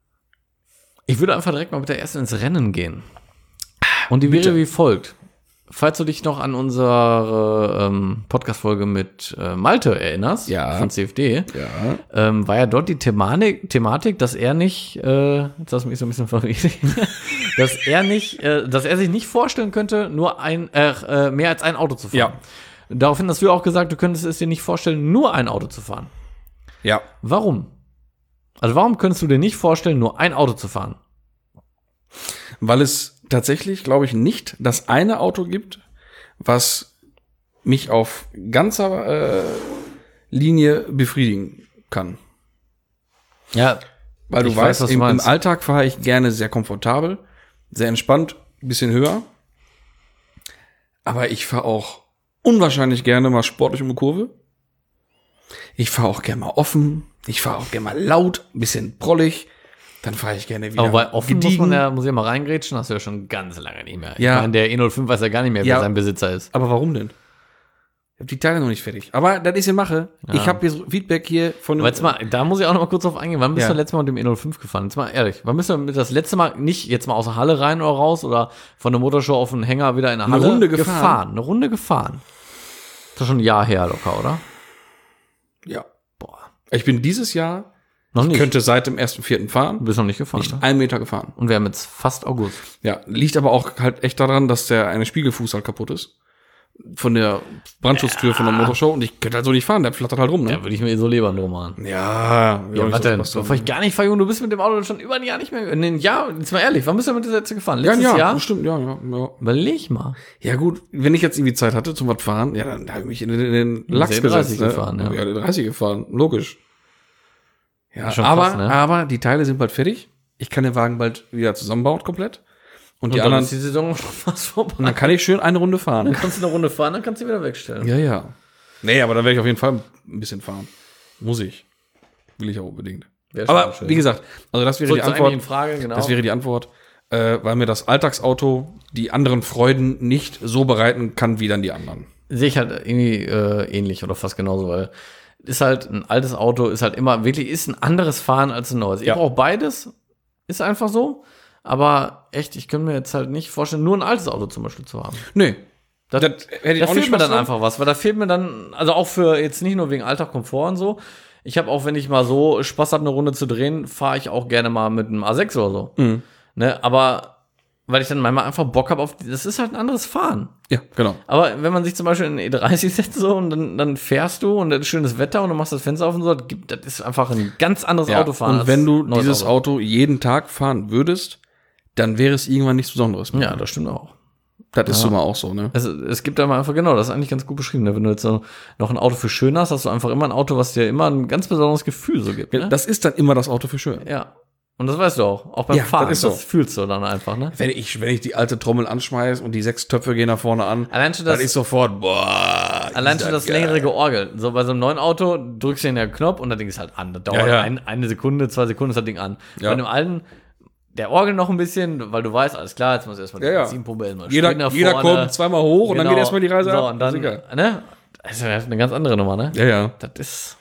Ich würde einfach direkt mal mit der ersten ins Rennen gehen. Und die Bitte. wäre wie folgt. Falls du dich noch an unsere ähm, Podcast-Folge mit äh, Malte erinnerst, Ja. von C F D, Ja. ähm, war ja dort die Thematik, Thematik, dass er nicht, äh, jetzt lass mich so ein bisschen verwirrt, dass er nicht, äh, dass er sich nicht vorstellen könnte, nur ein, äh, äh, mehr als ein Auto zu fahren. Ja. Daraufhin hast du auch gesagt, du könntest es dir nicht vorstellen, nur ein Auto zu fahren. Ja. Warum? Also warum könntest du dir nicht vorstellen, nur ein Auto zu fahren? Weil es tatsächlich, glaube ich, nicht das eine Auto gibt, was mich auf ganzer äh, Linie befriedigen kann. Ja, Weil du Ich weiß, weißt, was du im, im meinst. Alltag fahre ich gerne sehr komfortabel, sehr entspannt, ein bisschen höher. Aber ich fahre auch unwahrscheinlich gerne mal sportlich um die Kurve. Ich fahre auch gerne mal offen. Ich fahre auch gerne mal laut, ein bisschen prollig. Dann fahre ich gerne wieder aber bei offen muss man gediegen. ja, muss ich ja mal reingrätschen, hast du ja schon ganz lange nicht mehr. Ja. Ich meine, der E null fünf weiß ja gar nicht mehr, wer Ja. sein Besitzer ist. Aber warum denn? Ich habe die Teile noch nicht fertig. Aber das ist ja Mache. Ja. Ich habe jetzt Feedback hier von Aber jetzt mal, da muss ich auch noch mal kurz drauf eingehen. Wann bist Ja. du das letzte Mal mit dem E null fünf gefahren? Jetzt mal ehrlich, wann bist du mit das letzte Mal nicht jetzt mal aus der Halle rein oder raus oder von der Motorshow auf den Hänger wieder in der Eine Halle Runde gefahren. Eine Runde gefahren. Das ist schon ein Jahr her locker, oder? Ja. Boah. Ich bin dieses Jahr, Noch nicht. könnte seit dem ersten Vierten Du fahren, bist noch nicht gefahren. nicht Ne? einen Meter gefahren. Und wir haben jetzt fast August. Ja, liegt aber auch halt echt daran, dass der eine Spiegelfuß halt kaputt ist. Von der Brandschutztür von der Motorshow. Und ich könnte halt so nicht fahren, der flattert halt rum, Da ne? würde ich mir Isolierband drum machen. Ja, Ja, was denn? Bevor ich gar nicht fahre, Junge, du bist mit dem Auto schon über ein Jahr nicht mehr. Ein Jahr, jetzt mal ehrlich, wann bist du mit dieser letzte gefahren? Ja, Letztes ja, Jahr? stimmt, ja, ja, ja. Überleg mal. Ja gut, wenn ich jetzt irgendwie Zeit hatte zum was fahren, ja, dann habe ich mich in den, in den Lachs C gesetzt. dreißig Ne? gefahren, ja. Ja, den dreißig gefahren, logisch. Ja, Schon aber, krass, ne? aber die Teile sind bald fertig. Ich kann den Wagen bald wieder zusammenbauen komplett. Und, Und die dann anderen, ist die Saison schon fast vorbei. und dann kann ich schön eine Runde fahren. Dann kannst du eine Runde fahren, dann kannst du wieder wegstellen. Ja, ja. Nee, aber dann werde ich auf jeden Fall ein bisschen fahren. Muss ich. Will ich auch unbedingt. Wäre schon Aber schön. wie gesagt, also das wäre Zurück die zur Antwort. eigentlichen Frage, genau. Das wäre die Antwort, äh, weil mir das Alltagsauto die anderen Freuden nicht so bereiten kann wie dann die anderen. Sehe ich halt irgendwie äh, ähnlich oder fast genauso, weil ist halt ein altes Auto, ist halt immer wirklich, ist ein anderes Fahren als ein neues. Ich Ja. brauche beides, ist einfach so. Aber echt, ich könnte mir jetzt halt nicht vorstellen, nur ein altes Auto zum Beispiel zu haben. Nee. Das, Das hätte ich da auch fehlt nicht mir dann Spaß dran. einfach was, weil da fehlt mir dann, also auch für jetzt nicht nur wegen Alltag, Komfort und so. Ich habe auch, wenn ich mal so Spaß habe, eine Runde zu drehen, fahre ich auch gerne mal mit einem A sechs oder so. Mhm. Ne, aber weil ich dann manchmal einfach Bock habe auf, das ist halt ein anderes Fahren. Ja, genau. Aber wenn man sich zum Beispiel in den E dreißig setzt so und dann, dann fährst du und dann ist schönes Wetter und du machst das Fenster auf und so, das, gibt, das ist einfach ein ganz anderes Ja, Autofahren. und wenn du neues dieses Auto. Auto jeden Tag fahren würdest, dann wäre es irgendwann nichts Besonderes mehr. Ja, das stimmt auch. Das ist Ja. immer auch so, ne? Es, es gibt aber einfach, genau, das ist eigentlich ganz gut beschrieben. Ne? Wenn du jetzt so noch ein Auto für schön hast, hast du einfach immer ein Auto, was dir immer ein ganz besonderes Gefühl so gibt. Ne? Das ist dann immer das Auto für schön. Ja. Und das weißt du auch. Auch beim Ja, Fahren. das ist so. Das fühlst du dann einfach, ne? Wenn ich, wenn ich die alte Trommel anschmeiß und die sechs Töpfe gehen nach vorne an, Allein schon das, dann ist sofort, boah. allein ist schon das geil. längere Georgel. So bei so einem neuen Auto drückst du den Knopf und das Ding ist halt an. Das dauert Ja, ja. Ein, eine Sekunde, zwei Sekunden ist das Ding an. Ja. Bei einem alten, der Orgel noch ein bisschen, weil du weißt, alles klar, jetzt muss erstmal die Ja, ja. Benzinpumpe erstmal Jeder, springen nach jeder vorne. kommt zweimal hoch und dann Genau. geht erstmal die Reise so, ab. und dann, ist egal. ne? Das ist ja eine ganz andere Nummer, ne? Ja, ja. Das ist,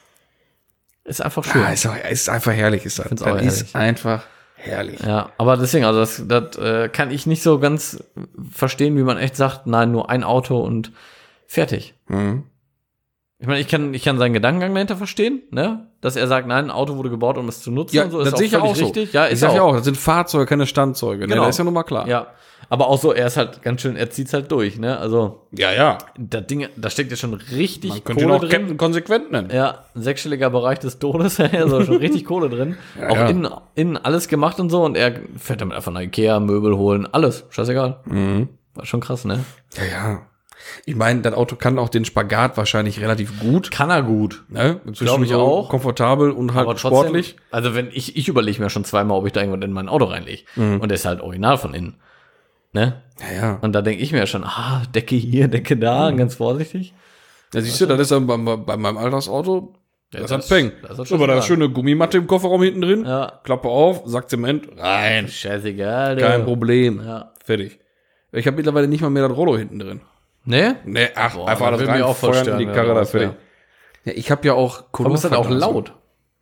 ist einfach schön. Ah, ist, auch- ist einfach herrlich, ist das. find's Das auch ist herrlich. einfach herrlich. Ja, aber deswegen, also das, das äh, kann ich nicht so ganz verstehen, wie man echt sagt, nein, nur ein Auto und fertig. Mhm. Ich meine, ich kann, ich kann seinen Gedankengang dahinter verstehen, ne? Dass er sagt, nein, ein Auto wurde gebaut, um es zu nutzen Ja, und so. das sehe ich ja auch so. richtig. Ja, Ich ist sag auch. ja auch, das sind Fahrzeuge, keine Standzeuge. Genau. Ne? Das ist ja nun mal klar. Ja, aber auch so, er ist halt ganz schön, er zieht's halt durch, ne? Also, ja. ja. das Ding, da steckt ja schon richtig Man könnte ihn Kohle auch drin. Captain konsequent nennen. Ja, ein sechsstelliger Bereich des Todes, also schon richtig Kohle drin. Ja, auch ja. innen, innen alles gemacht und so und er fährt damit einfach nach Ikea, Möbel holen, alles, scheißegal. Mhm. War schon krass, ne? Ja, ja. Ich meine, das Auto kann auch den Spagat wahrscheinlich relativ gut. Kann er gut. Ne? Zwischen Glaub ich so auch. Komfortabel und halt Aber trotzdem, sportlich. also wenn ich, ich überlege mir schon zweimal, ob ich da irgendwann in mein Auto reinlege. Und der ist halt original von innen. Ne? Ja, ja. Und da denke ich mir ja schon, ah, Decke hier, Decke da, ganz vorsichtig. Ja, siehst du, das ist dann bei, bei meinem Altersauto, das, das hat ist- Peng. das ist So, aber da ist scheißegal. schöne Gummimatte im Kofferraum hinten drin. Ja. Klappe auf, Sack Zement, rein. Scheißegal. Kein du. Problem. Ja. Fertig. Ich habe mittlerweile nicht mal mehr das Rollo hinten drin. Ne? Nee, ach, Boah, einfach da alles würde mich rein, auch voll feuern stören, in die wenn Karre da da was fertig. Ja, ich habe ja auch Warum ist das auch Colorverglasung. laut?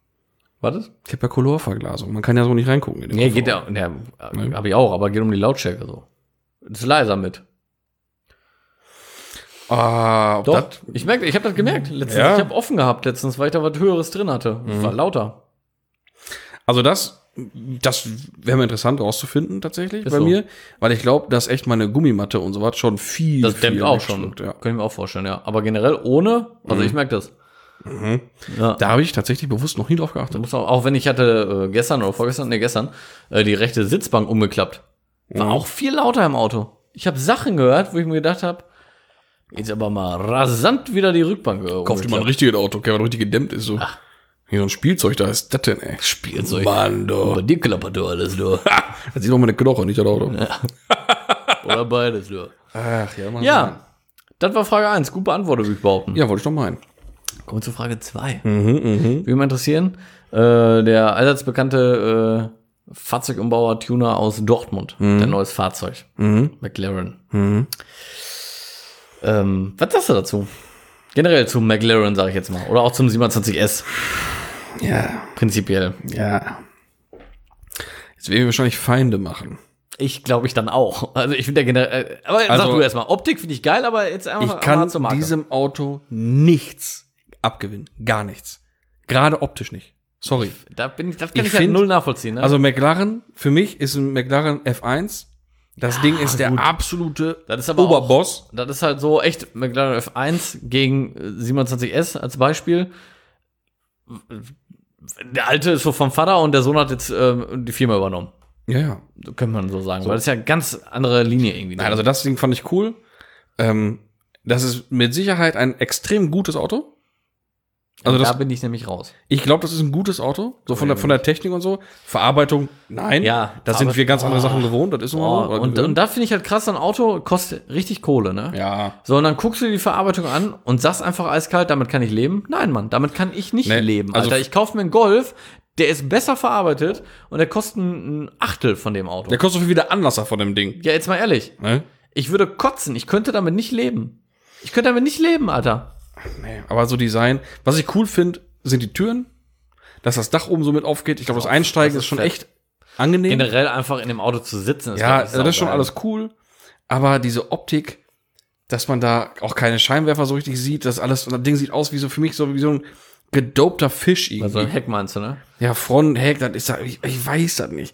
Was? Ich habe ja Colorverglasung. Man kann ja so nicht reingucken. In den Nee, geht Kofferraum. ja, ja habe ich auch, aber geht um die Lautstärke so. Ist leiser mit. Ah, ob Doch, das- ich merke, ich habe das gemerkt. Letztens, Ja. ich habe offen gehabt letztens, weil ich da was Höheres drin hatte. Mhm. War lauter. Also das, das wäre mir interessant rauszufinden tatsächlich Ist bei so. mir, weil ich glaube, dass echt meine Gummimatte und so was schon viel, Das viel dämmt auch schon. wegschluckt, Ja. Kann ich mir auch vorstellen, ja. Aber generell ohne, also ich merke das. Ja. Da habe ich tatsächlich bewusst noch nie drauf Du geachtet. musst auch, auch wenn ich hatte äh, gestern oder vorgestern, nee, gestern, äh, die rechte Sitzbank umgeklappt. War Mhm. auch viel lauter im Auto. Ich habe Sachen gehört, wo ich mir gedacht habe, jetzt aber mal rasant wieder die Rückbank. Äh, Kauft dir mal ein richtiges Auto, okay, was richtig gedämmt ist. So. Hier so ein Spielzeug, da ist das denn, ey. Spielzeug. Mann, du. Bei dir klappert du alles, du. Das sieht doch meine Knoche, nicht das Auto. Oder beides, du. Ach, ja, Mann. Ja, das war Frage eins. Gut beantwortet, würde ich behaupten. Ja, wollte ich doch meinen. Kommen wir zu Frage zwei. Mhm, mhm. Würde mich interessieren. Äh, der allseits bekannte äh, Fahrzeugumbauer Tuner aus Dortmund. Der neues Fahrzeug. Mhm. McLaren. Mhm. Ähm, was sagst du dazu? Generell zum McLaren, sage ich jetzt mal. Oder auch zum siebenundzwanzig S. Ja, Prinzipiell. ja. Jetzt werden wir wahrscheinlich Feinde machen. Ich glaube ich dann auch. Also ich finde ja generell. Äh, aber Also- sag du erstmal. Optik finde ich geil, aber jetzt einfach Ich mal kann zur Marke. diesem Auto nichts abgewinnen. Gar nichts. Gerade optisch nicht. Sorry. Da bin ich, das kann Ich ich, halt find- null nachvollziehen. Ne? Also McLaren, für mich ist ein McLaren F eins. Das Ding ist der gut. absolute Das ist aber Oberboss. Das ist halt so echt McLaren F eins gegen äh, siebenundzwanzig S als Beispiel. Der alte ist so vom Vater und der Sohn hat jetzt ähm, die Firma übernommen. Ja, ja. So könnte man so sagen. Weil das ist ja eine ganz andere Linie irgendwie. Nein, also das Ding fand ich cool. Ähm, das ist mit Sicherheit ein extrem gutes Auto. Also da das, bin ich nämlich raus. ich glaube, das ist ein gutes Auto. So von der, von der Technik und so. Verarbeitung, nein. Ja, Da sind aber- wir ganz andere oh. Sachen gewohnt. Das ist immer Oh, so. Oder und, gewöhnt. und da finde ich halt krass, so ein Auto kostet richtig Kohle, ne? ja. So, und dann guckst du dir die Verarbeitung an und sagst einfach eiskalt, damit kann ich leben. Nein, Mann, damit kann ich nicht Nee, leben. also- Alter, ich kaufe mir einen Golf, der ist besser verarbeitet und der kostet ein Achtel von dem Auto. Der kostet so viel wie der Anlasser von dem Ding. Ja, jetzt mal ehrlich. Ne? Ich würde kotzen. Ich könnte damit nicht leben. Ich könnte damit nicht leben, Alter. Nee, aber so Design. Was ich cool finde, sind die Türen. Dass das Dach oben so mit aufgeht. Ich glaube, das Einsteigen das ist ist schon fett. echt angenehm. Generell einfach in dem Auto zu sitzen. Ja, glaub ich, das ist schon saugeil. alles cool. Aber diese Optik, dass man da auch keine Scheinwerfer so richtig sieht, das alles, das Ding sieht aus wie so für mich so wie so ein gedopter Fisch irgendwie. Also ein Heck meinst du, ne? Ja, Front, Heck, das ist da, ich, ich weiß das nicht.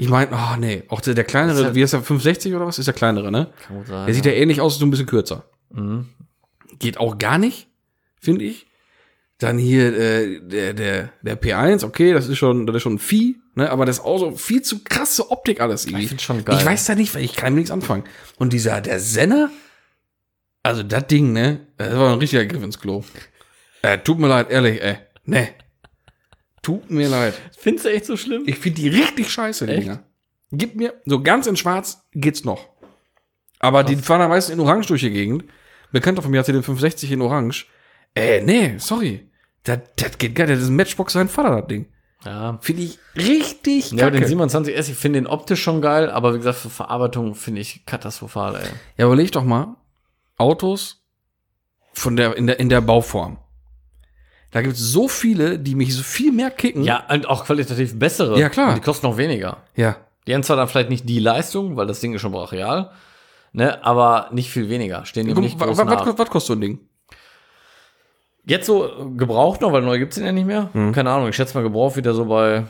Ich meine, oh nee, auch der, der kleinere, Ist halt- wie heißt der, fünfhundertsechzig oder was? Ist der kleinere, ne? Kann gut sein. Der sieht ja ähnlich aus, nur ein bisschen kürzer. Mhm. Geht auch gar nicht, finde ich. Dann hier äh, der, der, der P eins, okay, das ist schon, das ist schon ein Vieh, ne? Aber das ist auch so viel zu krasse Optik alles irgendwie. Ich find's schon geil. Ich weiß da nicht, weil ich kann mit nichts anfangen. Und dieser, der Senner, also das Ding, ne? Das war ein richtiger Griff ins Klo. Äh, tut mir leid, ehrlich, ey. Ne. Tut mir leid. Findest du echt so schlimm? Ich finde die richtig scheiße, die Echt? Dinger. Gib mir, so ganz in schwarz geht's noch. Aber die fahren am meisten in Orange durch die Gegend. Bekannter von mir hatte den fünfhundertsechzig in Orange. Äh, nee, sorry. Das, das geht gar nicht. Das ist ein Matchbox sein Vater, das Ding. Ja. Finde ich richtig Ja, kacke. den siebenundzwanzig S, ich finde den optisch schon geil, aber wie gesagt, für Verarbeitung finde ich katastrophal, ey. Ja, überleg doch mal. Autos von der, in der, in der Bauform. Da gibt es so viele, die mich so viel mehr kicken. Ja, und auch qualitativ bessere. Ja, klar. Und die kosten noch weniger. Ja. Die haben zwar dann vielleicht nicht die Leistung, weil das Ding ist schon brachial, ne, aber nicht viel weniger. Stehen dem nicht groß Was, nach. was, was kostet so ein Ding? Jetzt so gebraucht noch, weil neu gibt's den ja nicht mehr. Mhm. Keine Ahnung, ich schätze mal gebraucht wieder so bei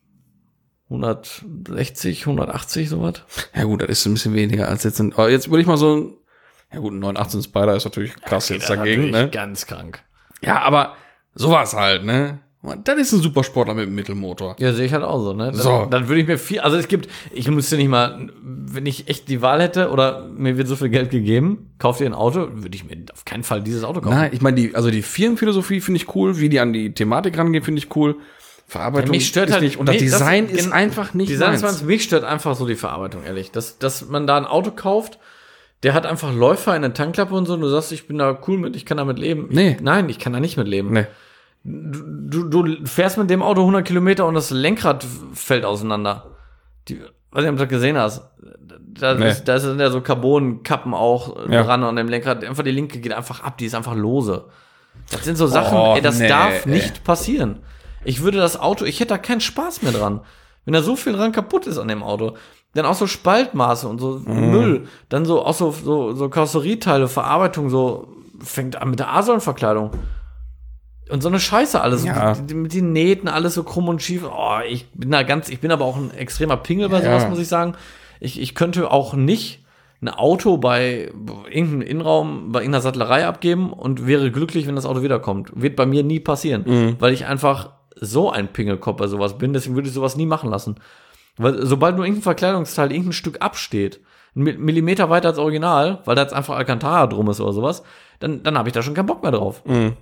hundertsechzig, hundertachtzig, sowas. Ja gut, das ist ein bisschen weniger als jetzt. Ein, aber jetzt würde ich mal so ein, ja gut, ein neun achtzehn Spider ist natürlich krass jetzt dagegen, ne? Ganz krank. Ja, aber sowas halt, ne? Das ist ein Supersportler mit einem Mittelmotor. Ja, sehe ich halt auch so, ne? Dann, So. dann würde ich mir viel, also es gibt, ich müsste nicht mal, wenn ich echt die Wahl hätte oder mir wird so viel Geld gegeben, kauft ihr ein Auto, würde ich mir auf keinen Fall dieses Auto kaufen. Nein, ich meine, die, also die Firmenphilosophie finde ich cool, wie die an die Thematik rangehen, finde ich cool. Verarbeitung mich stört ist halt nicht, und das nee, Design das- ist einfach nicht Design meins. ist mich stört einfach so die Verarbeitung, ehrlich. Dass, dass man da ein Auto kauft, der hat einfach Läufer in der Tankklappe und so, und du sagst, ich bin da cool mit, ich kann damit leben. Nee. Ich, nein, ich kann da nicht mit leben. Nee. Du, du fährst mit dem Auto hundert Kilometer und das Lenkrad fällt auseinander. Die, was du am Tag gesehen hast, da, Nee. ist, da sind ja so Carbonkappen auch Ja. dran an dem Lenkrad. Einfach die linke geht einfach ab, die ist einfach lose. Das sind so Sachen, Oh, ey, das nee, darf ey. nicht passieren. Ich würde das Auto, ich hätte da keinen Spaß mehr dran. Wenn da so viel dran kaputt ist an dem Auto. Dann auch so Spaltmaße und so Mhm. Müll. Dann so auch so, so, so Karosserieteile, Verarbeitung, so fängt an mit der A-Säulenverkleidung. Und so eine Scheiße alles. Ja. Mit, mit den Nähten, alles so krumm und schief. Oh, ich bin da ganz, ich bin aber auch ein extremer Pingel bei Ja. sowas, muss ich sagen. Ich, ich könnte auch nicht ein Auto bei irgendeinem Innenraum, bei irgendeiner Sattlerei abgeben und wäre glücklich, wenn das Auto wiederkommt. Wird bei mir nie passieren, Mhm. weil ich einfach so ein Pingelkopf bei sowas bin, deswegen würde ich sowas nie machen lassen. Weil sobald nur irgendein Verkleidungsteil, irgendein Stück absteht, ein Mi- Millimeter weiter als Original, weil da jetzt einfach Alcantara drum ist oder sowas, dann, dann habe ich da schon keinen Bock mehr drauf. Mhm.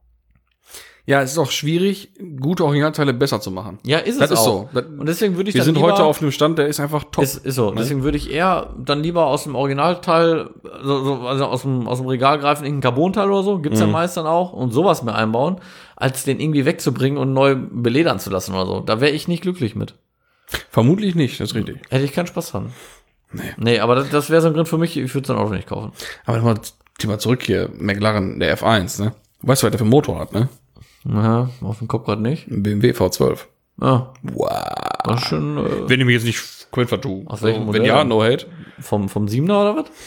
Ja, es ist auch schwierig, gute Originalteile besser zu machen. Ja, ist Das es ist auch. so. Das- Und deswegen würde ich Wir dann sind lieber, heute auf einem Stand, der ist einfach top. Ist, ist so. Deswegen würde ich eher dann lieber aus dem Originalteil, so, so, also aus dem, aus dem Regal greifen, irgendein Carbonteil oder so, gibt's ja meist dann auch, und sowas mehr einbauen, als den irgendwie wegzubringen und neu beledern zu lassen oder so. Da wäre ich nicht glücklich mit. Vermutlich nicht, das ist richtig. Hätte ich keinen Spaß dran. Nee. Nee, aber das, das wäre so ein Grund für mich, ich würde so ein Auto nicht kaufen. Aber nochmal Thema zurück hier, McLaren, der F eins, ne? Weißt du, was der für einen Motor hat, ne? Aha, auf dem Kopf gerade nicht. Ein B M W V zwölf. Ah, Wow. das ist schon äh, Wenn ich mich jetzt nicht komplett vertue. Aus welchem wenn Modell? ja, no hate. vom, vom Siebener oder was?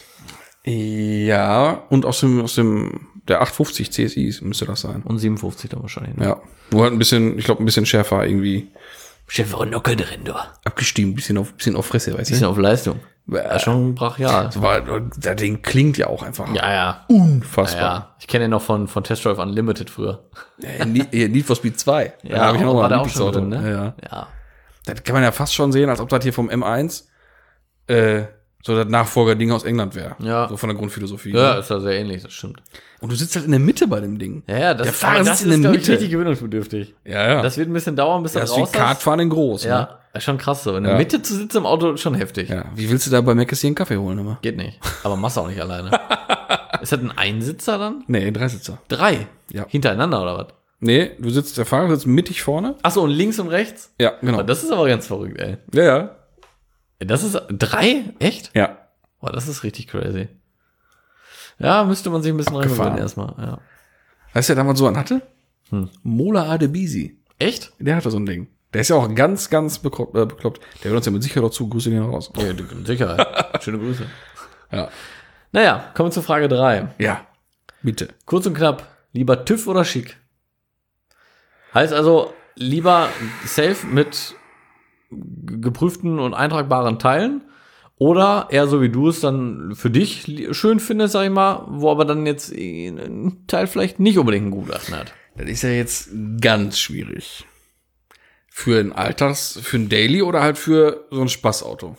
Ja, und aus dem, aus dem, der achthundertfünfzig C S I müsste das sein. Und siebenundfünfzig dann wahrscheinlich. Ne? Ja. Nur halt ein bisschen, ich glaube, ein bisschen schärfer irgendwie Chef, war Nockel drin, du. abgestiegen, ein bisschen auf, bisschen auf Fresse, weißt Bisschen du? auf Leistung. Bäh. Das ist schon brachial. Aber das Ding klingt ja auch einfach Ja, ja. unfassbar. Ja, ich kenne den noch von, von Test Drive Unlimited früher. Ja, Need, ja, Need for Speed zwei. Ja, da habe ich noch war mal der ein auch schon Lieblingsauto. drin, ne? Ja, ja. Ja. Das kann man ja fast schon sehen, als ob das hier vom M eins äh, so das Nachfolger-Ding aus England wäre. Ja. So von der Grundphilosophie. Ja, Ne? ist ja sehr ähnlich, das stimmt. Und du sitzt halt in der Mitte bei dem Ding. Ja, ja, das, Der Fahrer aber sitzt das in der ist, glaub ich, Mitte. richtig gewöhnungsbedürftig. Ja, ja. Das wird ein bisschen dauern, bis das das ist wie raus ist. Kartfahren in groß. Ne? Ja, ist schon krass so. In der Ja. Mitte zu sitzen im Auto ist schon heftig. Ja. Wie willst du da bei Mc's hier einen Kaffee holen immer? Geht nicht. Aber machst du auch nicht alleine. Ist das ein Einsitzer dann? Nee, ein Dreisitzer. Drei? Ja. Hintereinander oder was? Nee, du sitzt, der Fahrer sitzt mittig vorne. Achso, und links und rechts? Ja, genau. Oh, das ist aber ganz verrückt, ey. Ja, ja. Das ist drei? Echt? Ja. Boah, das ist richtig crazy. Ja, müsste man sich ein bisschen Abgefahren. reingewöhnen erstmal. Ja. Weißt du, wer damals so einen hatte? Hm. Mola Adebisi. Echt? Der hatte so ein Ding. Der ist ja auch ganz, ganz bekloppt. Äh, bekloppt. Der hört uns ja mit Sicherheit auch zu. Grüße ihn raus. Ja, mit Sicherheit. Schöne Grüße. Ja. Naja, kommen wir zur Frage drei. Ja. Bitte. Kurz und knapp. Lieber TÜV oder schick? Heißt also, lieber safe mit g- geprüften und eintragbaren Teilen. Oder eher so wie du es dann für dich li- schön findest, sag ich mal, wo aber dann jetzt ein Teil vielleicht nicht unbedingt ein Gutachten hat. Das ist ja jetzt ganz schwierig. Für ein Alltags, für ein Daily oder halt für so ein Spaßauto.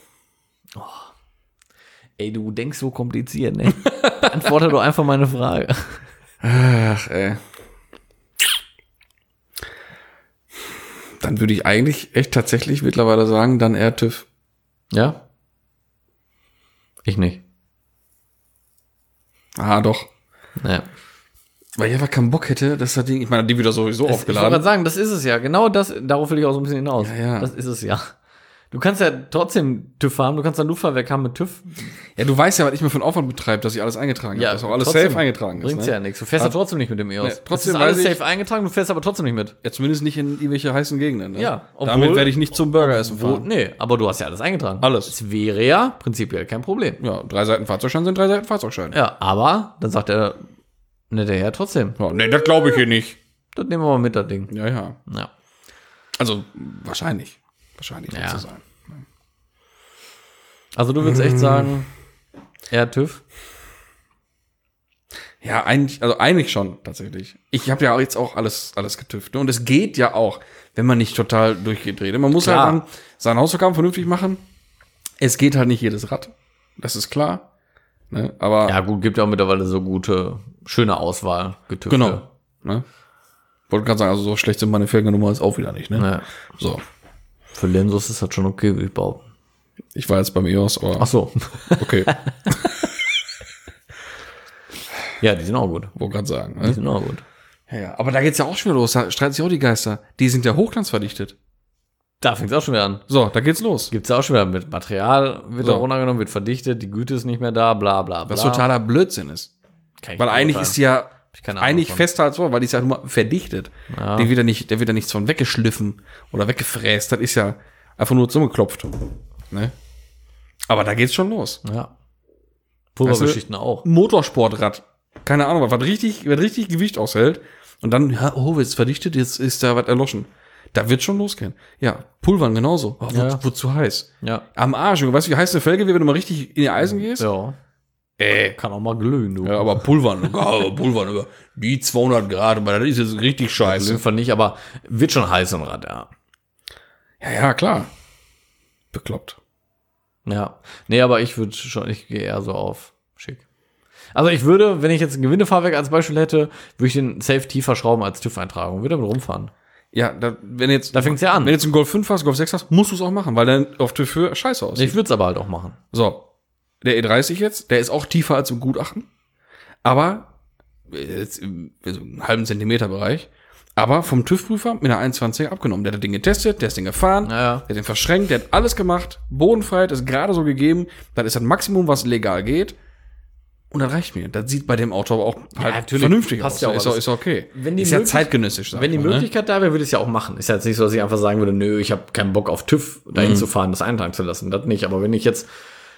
Ey, du denkst so kompliziert, ne? Beantworte doch einfach meine Frage. Ach, ey. Dann würde ich eigentlich echt tatsächlich mittlerweile sagen, dann eher TÜV. Ja? Ich nicht. Ah, doch. Ja. Weil ich einfach keinen Bock hätte, dass das Ding, ich meine, die wieder sowieso Das, ich wollte aufgeladen. gerade sagen, das ist es ja. Genau das, darauf will ich auch so ein bisschen hinaus. Ja, ja. Das ist es ja. Du kannst ja trotzdem TÜV haben, du kannst ein Luftfahrwerk haben mit TÜV. Ja, du weißt ja, was ich mir für einen Aufwand betreibe, dass ich alles eingetragen habe, dass auch alles trotzdem safe eingetragen ist. Bringt's Ne? ja nichts. Du fährst ja trotzdem nicht mit dem E O S. Nee, trotzdem das ist alles weiß ich- safe eingetragen, du fährst aber trotzdem nicht mit. Ja, zumindest nicht in irgendwelche heißen Gegenden. Ne? Ja, obwohl- Damit werde ich nicht zum Burgeressen Wo, fahren. nee, aber du hast ja alles eingetragen. Alles. Es wäre ja prinzipiell kein Problem. Ja, drei Seiten Fahrzeugschein sind drei Seiten Fahrzeugschein. Ja, aber dann sagt er, ne, der Herr trotzdem. Ja, nee, das glaube ich hier nicht. Das nehmen wir mal mit, das Ding. Ja, ja. Ja. Also, wahrscheinlich. Wahrscheinlich wird Ja. es so sein. Also du würdest echt sagen, eher TÜV? Ja, eigentlich, also eigentlich schon, tatsächlich. Ich habe ja jetzt auch alles, alles getüft. Ne? Und es geht ja auch, wenn man nicht total durchgedreht ist. Man muss Klar. halt dann seine Hausaufgaben vernünftig machen. Es geht halt nicht jedes Rad. Das ist klar. Ne? Aber Ja gut, gibt ja auch mittlerweile so gute, schöne Auswahl getüfte. genau. Ne? Wollte gerade sagen, also so schlecht sind meine Felgennummer jetzt auch wieder nicht. Ne? Ja. So. Für Lensus ist das schon okay, würde ich behaupten. Ich war jetzt beim E O S, aber Ach so. okay. Ja, die sind auch gut. Wollte gerade sagen. Die Ne? sind auch gut. Ja, ja. Aber da geht's ja auch schon wieder los. Da streiten sich auch die Geister. Die sind ja hochglanzverdichtet. Da fängt es auch schon wieder an. So, da geht's los. Gibt's auch schon wieder mit Material, wird So. da runtergenommen, wird verdichtet, die Güte ist nicht mehr da, bla bla bla. Was totaler Blödsinn ist. Kann ich Weil nicht eigentlich beurteilen. ist die ja ich keine Ahnung eigentlich von. fester als so, weil die ist ja nur verdichtet. Ja. Der wird ja nicht, der wird ja nichts von weggeschliffen oder weggefräst. Das ist ja einfach nur zusammengeklopft. Ne? Aber da geht's schon los. Ja. Pulverbeschichten auch. Motorsportrad. Keine Ahnung, was richtig, was richtig Gewicht aushält. Und dann, ja, oh, jetzt verdichtet, jetzt ist da was erloschen. Da wird schon losgehen. Ja, Pulvern genauso. Oh, wo, Ja. wo zu heiß. Ja. Am Arsch. Weißt du, wie heiß eine Felge wird, wenn du mal richtig in die Eisen gehst? Ja. Äh. Kann auch mal glühen, du. Ja, aber Pulvern. Ja, aber Pulvern über die zweihundert Grad. Aber das ist jetzt richtig Auf scheiße. jeden Fall nicht, aber wird schon heiß im Rad, ja. Ja, ja, klar. Bekloppt. Ja. Nee, aber ich würde schon, ich gehe eher so auf schick. Also ich würde, wenn ich jetzt ein Gewindefahrwerk als Beispiel hätte, würde ich den safe tiefer schrauben als TÜV-Eintragung. Würde damit rumfahren. Ja, da, wenn jetzt, Da fängt's ja an. Wenn jetzt einen Golf fünf hast, Golf sechs hast, musst du es auch machen, weil dann auf TÜV für scheiße aussieht. Ich würde es aber halt auch machen. So. Der E dreißig jetzt, der ist auch tiefer als im Gutachten. Aber, jetzt im so einen halben Zentimeter Bereich. Aber vom TÜV-Prüfer mit einer einundzwanziger abgenommen. Der hat das Ding getestet, der ist den gefahren, Ja, ja. der hat den verschränkt, der hat alles gemacht. Bodenfreiheit ist gerade so gegeben. Das ist das Maximum, was legal geht. Und das reicht mir. Das sieht bei dem Auto aber auch halt natürlich. vernünftig Passt aus. ja auch ist, auch, alles. ist okay. Wenn die ist ja möglich- zeitgenössisch. sag Wenn die ich mal, ne? Möglichkeit da wäre, würde ich es ja auch machen. Ist ja jetzt nicht so, dass ich einfach sagen würde, nö, ich habe keinen Bock auf TÜV dahin zu fahren, das eintragen zu lassen. Das nicht. Aber wenn ich jetzt,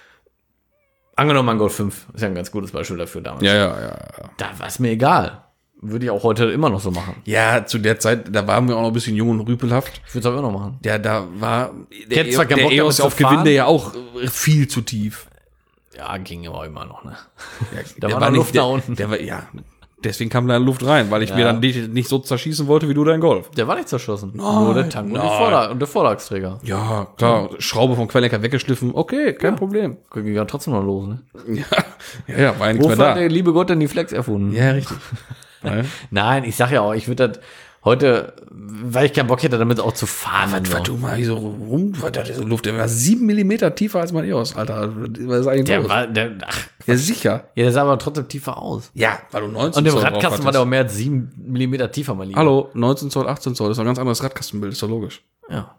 angenommen, mein Golf fünf, ist ja ein ganz gutes Beispiel dafür damals. Ja, ja, ja, ja. Da war es mir egal. Würde ich auch heute immer noch so machen. Ja, zu der Zeit, da waren wir auch noch ein bisschen jung und rüpelhaft. Ich würde es aber immer noch machen. Der, da war, Ich hätte zwar keinen der Bock, E O S damit auf zu fahren. Gewinde ja auch äh, viel zu tief. Ja, ging aber immer noch, ne? Ja, Da der war noch nicht- Luft der, da unten. Der war, ja, deswegen kam da Luft rein, weil ich Ja. mir dann nicht, nicht so zerschießen wollte, wie du dein Golf. Der war nicht zerschossen. Nur der Tank und, die nein. Vorder- und der Vorderachsträger. Ja, klar, Schraube vom Querlenker weggeschliffen, okay, kein Problem. Ging ja trotzdem noch los, ne? Ja, ja, ja, war ja nichts Wofür mehr hat da. der liebe Gott denn die Flex erfunden? Ja, richtig. Ja. Nein, ich sag ja auch, ich würde das heute, weil ich keinen Bock hätte, damit auch zu fahren. Was so. du mal hier so rum, was da diese Luft, der war sieben Millimeter tiefer als mein E O S, Alter. Was ist eigentlich Der los? war, der, ach, Ja, sicher. ja, der sah aber trotzdem tiefer aus. Ja, weil du neunzehn Und im Zoll drauf Radkasten war hattest. der auch mehr als sieben Millimeter tiefer, mein Lieber. Hallo, neunzehn Zoll, achtzehn Zoll, das ist doch ein ganz anderes Radkastenbild, ist doch logisch. Ja,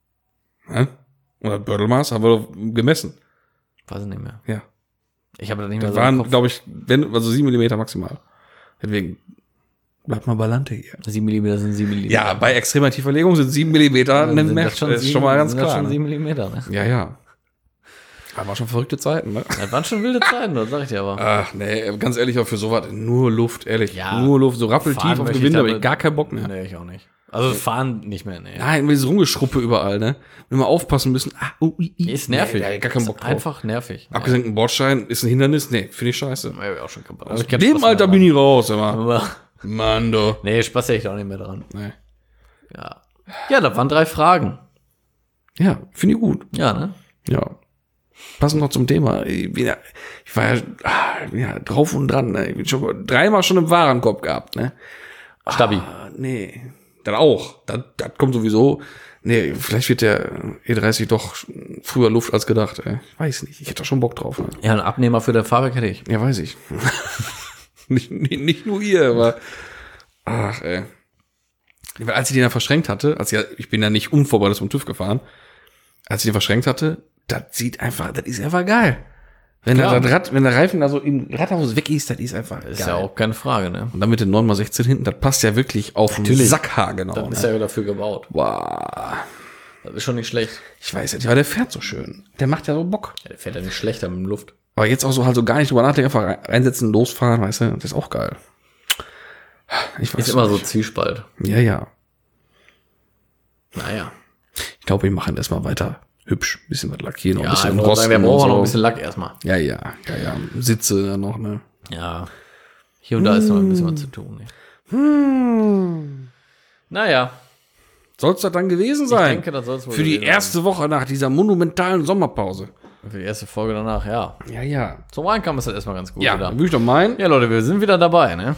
Hä? Und das Bördelmaß haben wir doch gemessen. weiß ich nicht mehr. Ja. Ich habe das nicht mehr Das so im waren, Kopf. glaube ich, wenn, also sieben Millimeter maximal. Deswegen, bleib mal Ballante hier. sieben Millimeter sind sieben Millimeter. Ja, bei extremer Tieferlegung sind sieben Millimeter Dann ein sind Match. das schon Das ist sieben- schon mal ganz sind das klar. schon Ne? sieben Millimeter, ne? Ja, ja. Aber war schon verrückte Zeiten, ne? Das waren schon wilde Zeiten, das sag ich dir aber. Ach, nee, ganz ehrlich, auch für sowas, nur Luft, ehrlich. Ja. Nur Luft, so rappeltief Fahren auf möchte Gewinde, ich aber ich damit- gar keinen Bock mehr. Nee, ich auch nicht. Also fahren nicht mehr, ne. Nein, mit diesem Rumgeschruppe überall, ne? Wenn wir aufpassen müssen. Ah, oh, i, i. Ist nervig. Nee, gar keinen Bock drauf. Einfach nervig. Abgesenkten Bordstein ist ein Hindernis? Nee, finde ich scheiße. Ja, auch schon kaputt. Aus dem Alter bin ich raus, aber. Aber Mann, du. nee, Spaß hätte ich auch nicht mehr dran. Nee. Ja. Ja, das waren drei Fragen. Ja, finde ich gut. Ja, ne? Ja. Passend noch zum Thema. Ich, bin ja, ich war ja, ah, bin ja drauf und dran. Ne? Ich bin schon dreimal schon im Warenkorb gehabt. Ne? Stabi. Ah, nee. Dann auch. Das, das kommt sowieso. Nee, vielleicht wird der E dreißig doch früher Luft als gedacht. Ey. Ich weiß nicht. Ich hätte da schon Bock drauf. Ne? Ja, einen Abnehmer für das Fahrwerk hätte ich. Ja, weiß ich. nicht, nicht, nicht nur ihr, aber ach, ey. Weil als ich den da verschränkt hatte, als ich, ich bin ja nicht unvorbereitet zum TÜV gefahren, als ich den verschränkt hatte, das sieht einfach, das ist einfach geil. Wenn Klar. der, das Rad, wenn der Reifen da so im Radhaus weg ist, das ist einfach Ist geil. ja auch keine Frage, ne? Und dann mit den neun mal sechzehn hinten, das passt ja wirklich auf den Natürlich. Sackhaar genau. Das ist Ne? ja dafür gebaut. Wow. Das ist schon nicht schlecht. Ich weiß nicht, aber der fährt so schön. Der macht ja so Bock. Ja, der fährt ja nicht schlechter mit dem Luft. Aber jetzt auch so halt so gar nicht drüber nachdenken, einfach reinsetzen, losfahren, weißt du, das ist auch geil. Ich weiß Ist immer so nicht. Zwiespalt. Ja, ja. Naja. Ich glaube, wir machen das mal weiter hübsch. Ein bisschen was lackieren, noch Ja, ein bisschen ich muss sagen, wir rosten brauchen und noch so. ein bisschen Lack erstmal. Ja, ja, ja, ja. Sitze ja noch, ne? Ja. Hier und da ist noch ein bisschen was zu tun. Ne? Hm. Naja. Soll es das dann gewesen Ich sein? denke, das soll es wohl Für die gewesen erste Woche nach dieser monumentalen Sommerpause. sein. Für die erste Folge danach, ja. Ja, ja. Zum Reinkommen ist das erstmal ganz gut. Ja, wieder. würde ich doch meinen. Ja, Leute, wir sind wieder dabei, ne?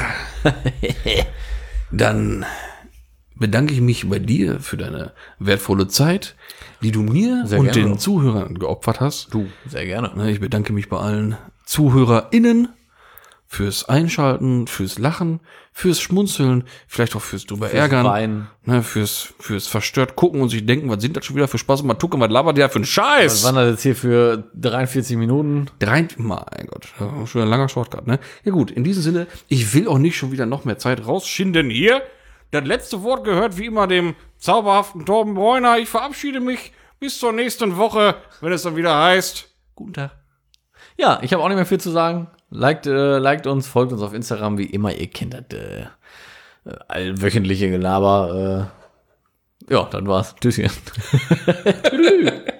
Dann bedanke ich mich bei dir für deine wertvolle Zeit, die du mir Sehr und gerne. den Zuhörern geopfert hast. Du, sehr gerne. Ne, ich bedanke mich bei allen ZuhörerInnen fürs Einschalten, fürs Lachen, fürs Schmunzeln, vielleicht auch fürs drüber ärgern, Weinen. ne, fürs, fürs verstört gucken und sich denken, was sind das schon wieder für Spaß und mal gucken, was labert der für ein Scheiß? Was waren das jetzt hier für dreiundvierzig Minuten? Drei, mein Gott, ja, schon ein langer Shortcut, ne? Ja gut, in diesem Sinne, ich will auch nicht schon wieder noch mehr Zeit rausschinden hier. Das letzte Wort gehört wie immer dem zauberhaften Torben Bräuner. Ich verabschiede mich bis zur nächsten Woche, wenn es dann wieder heißt, guten Tag. Ja, ich habe auch nicht mehr viel zu sagen. Liked, äh, liked uns, folgt uns auf Instagram, wie immer. Ihr kennt das äh, äh, allwöchentliche Gelaber. Äh, ja, dann war's. Tschüsschen.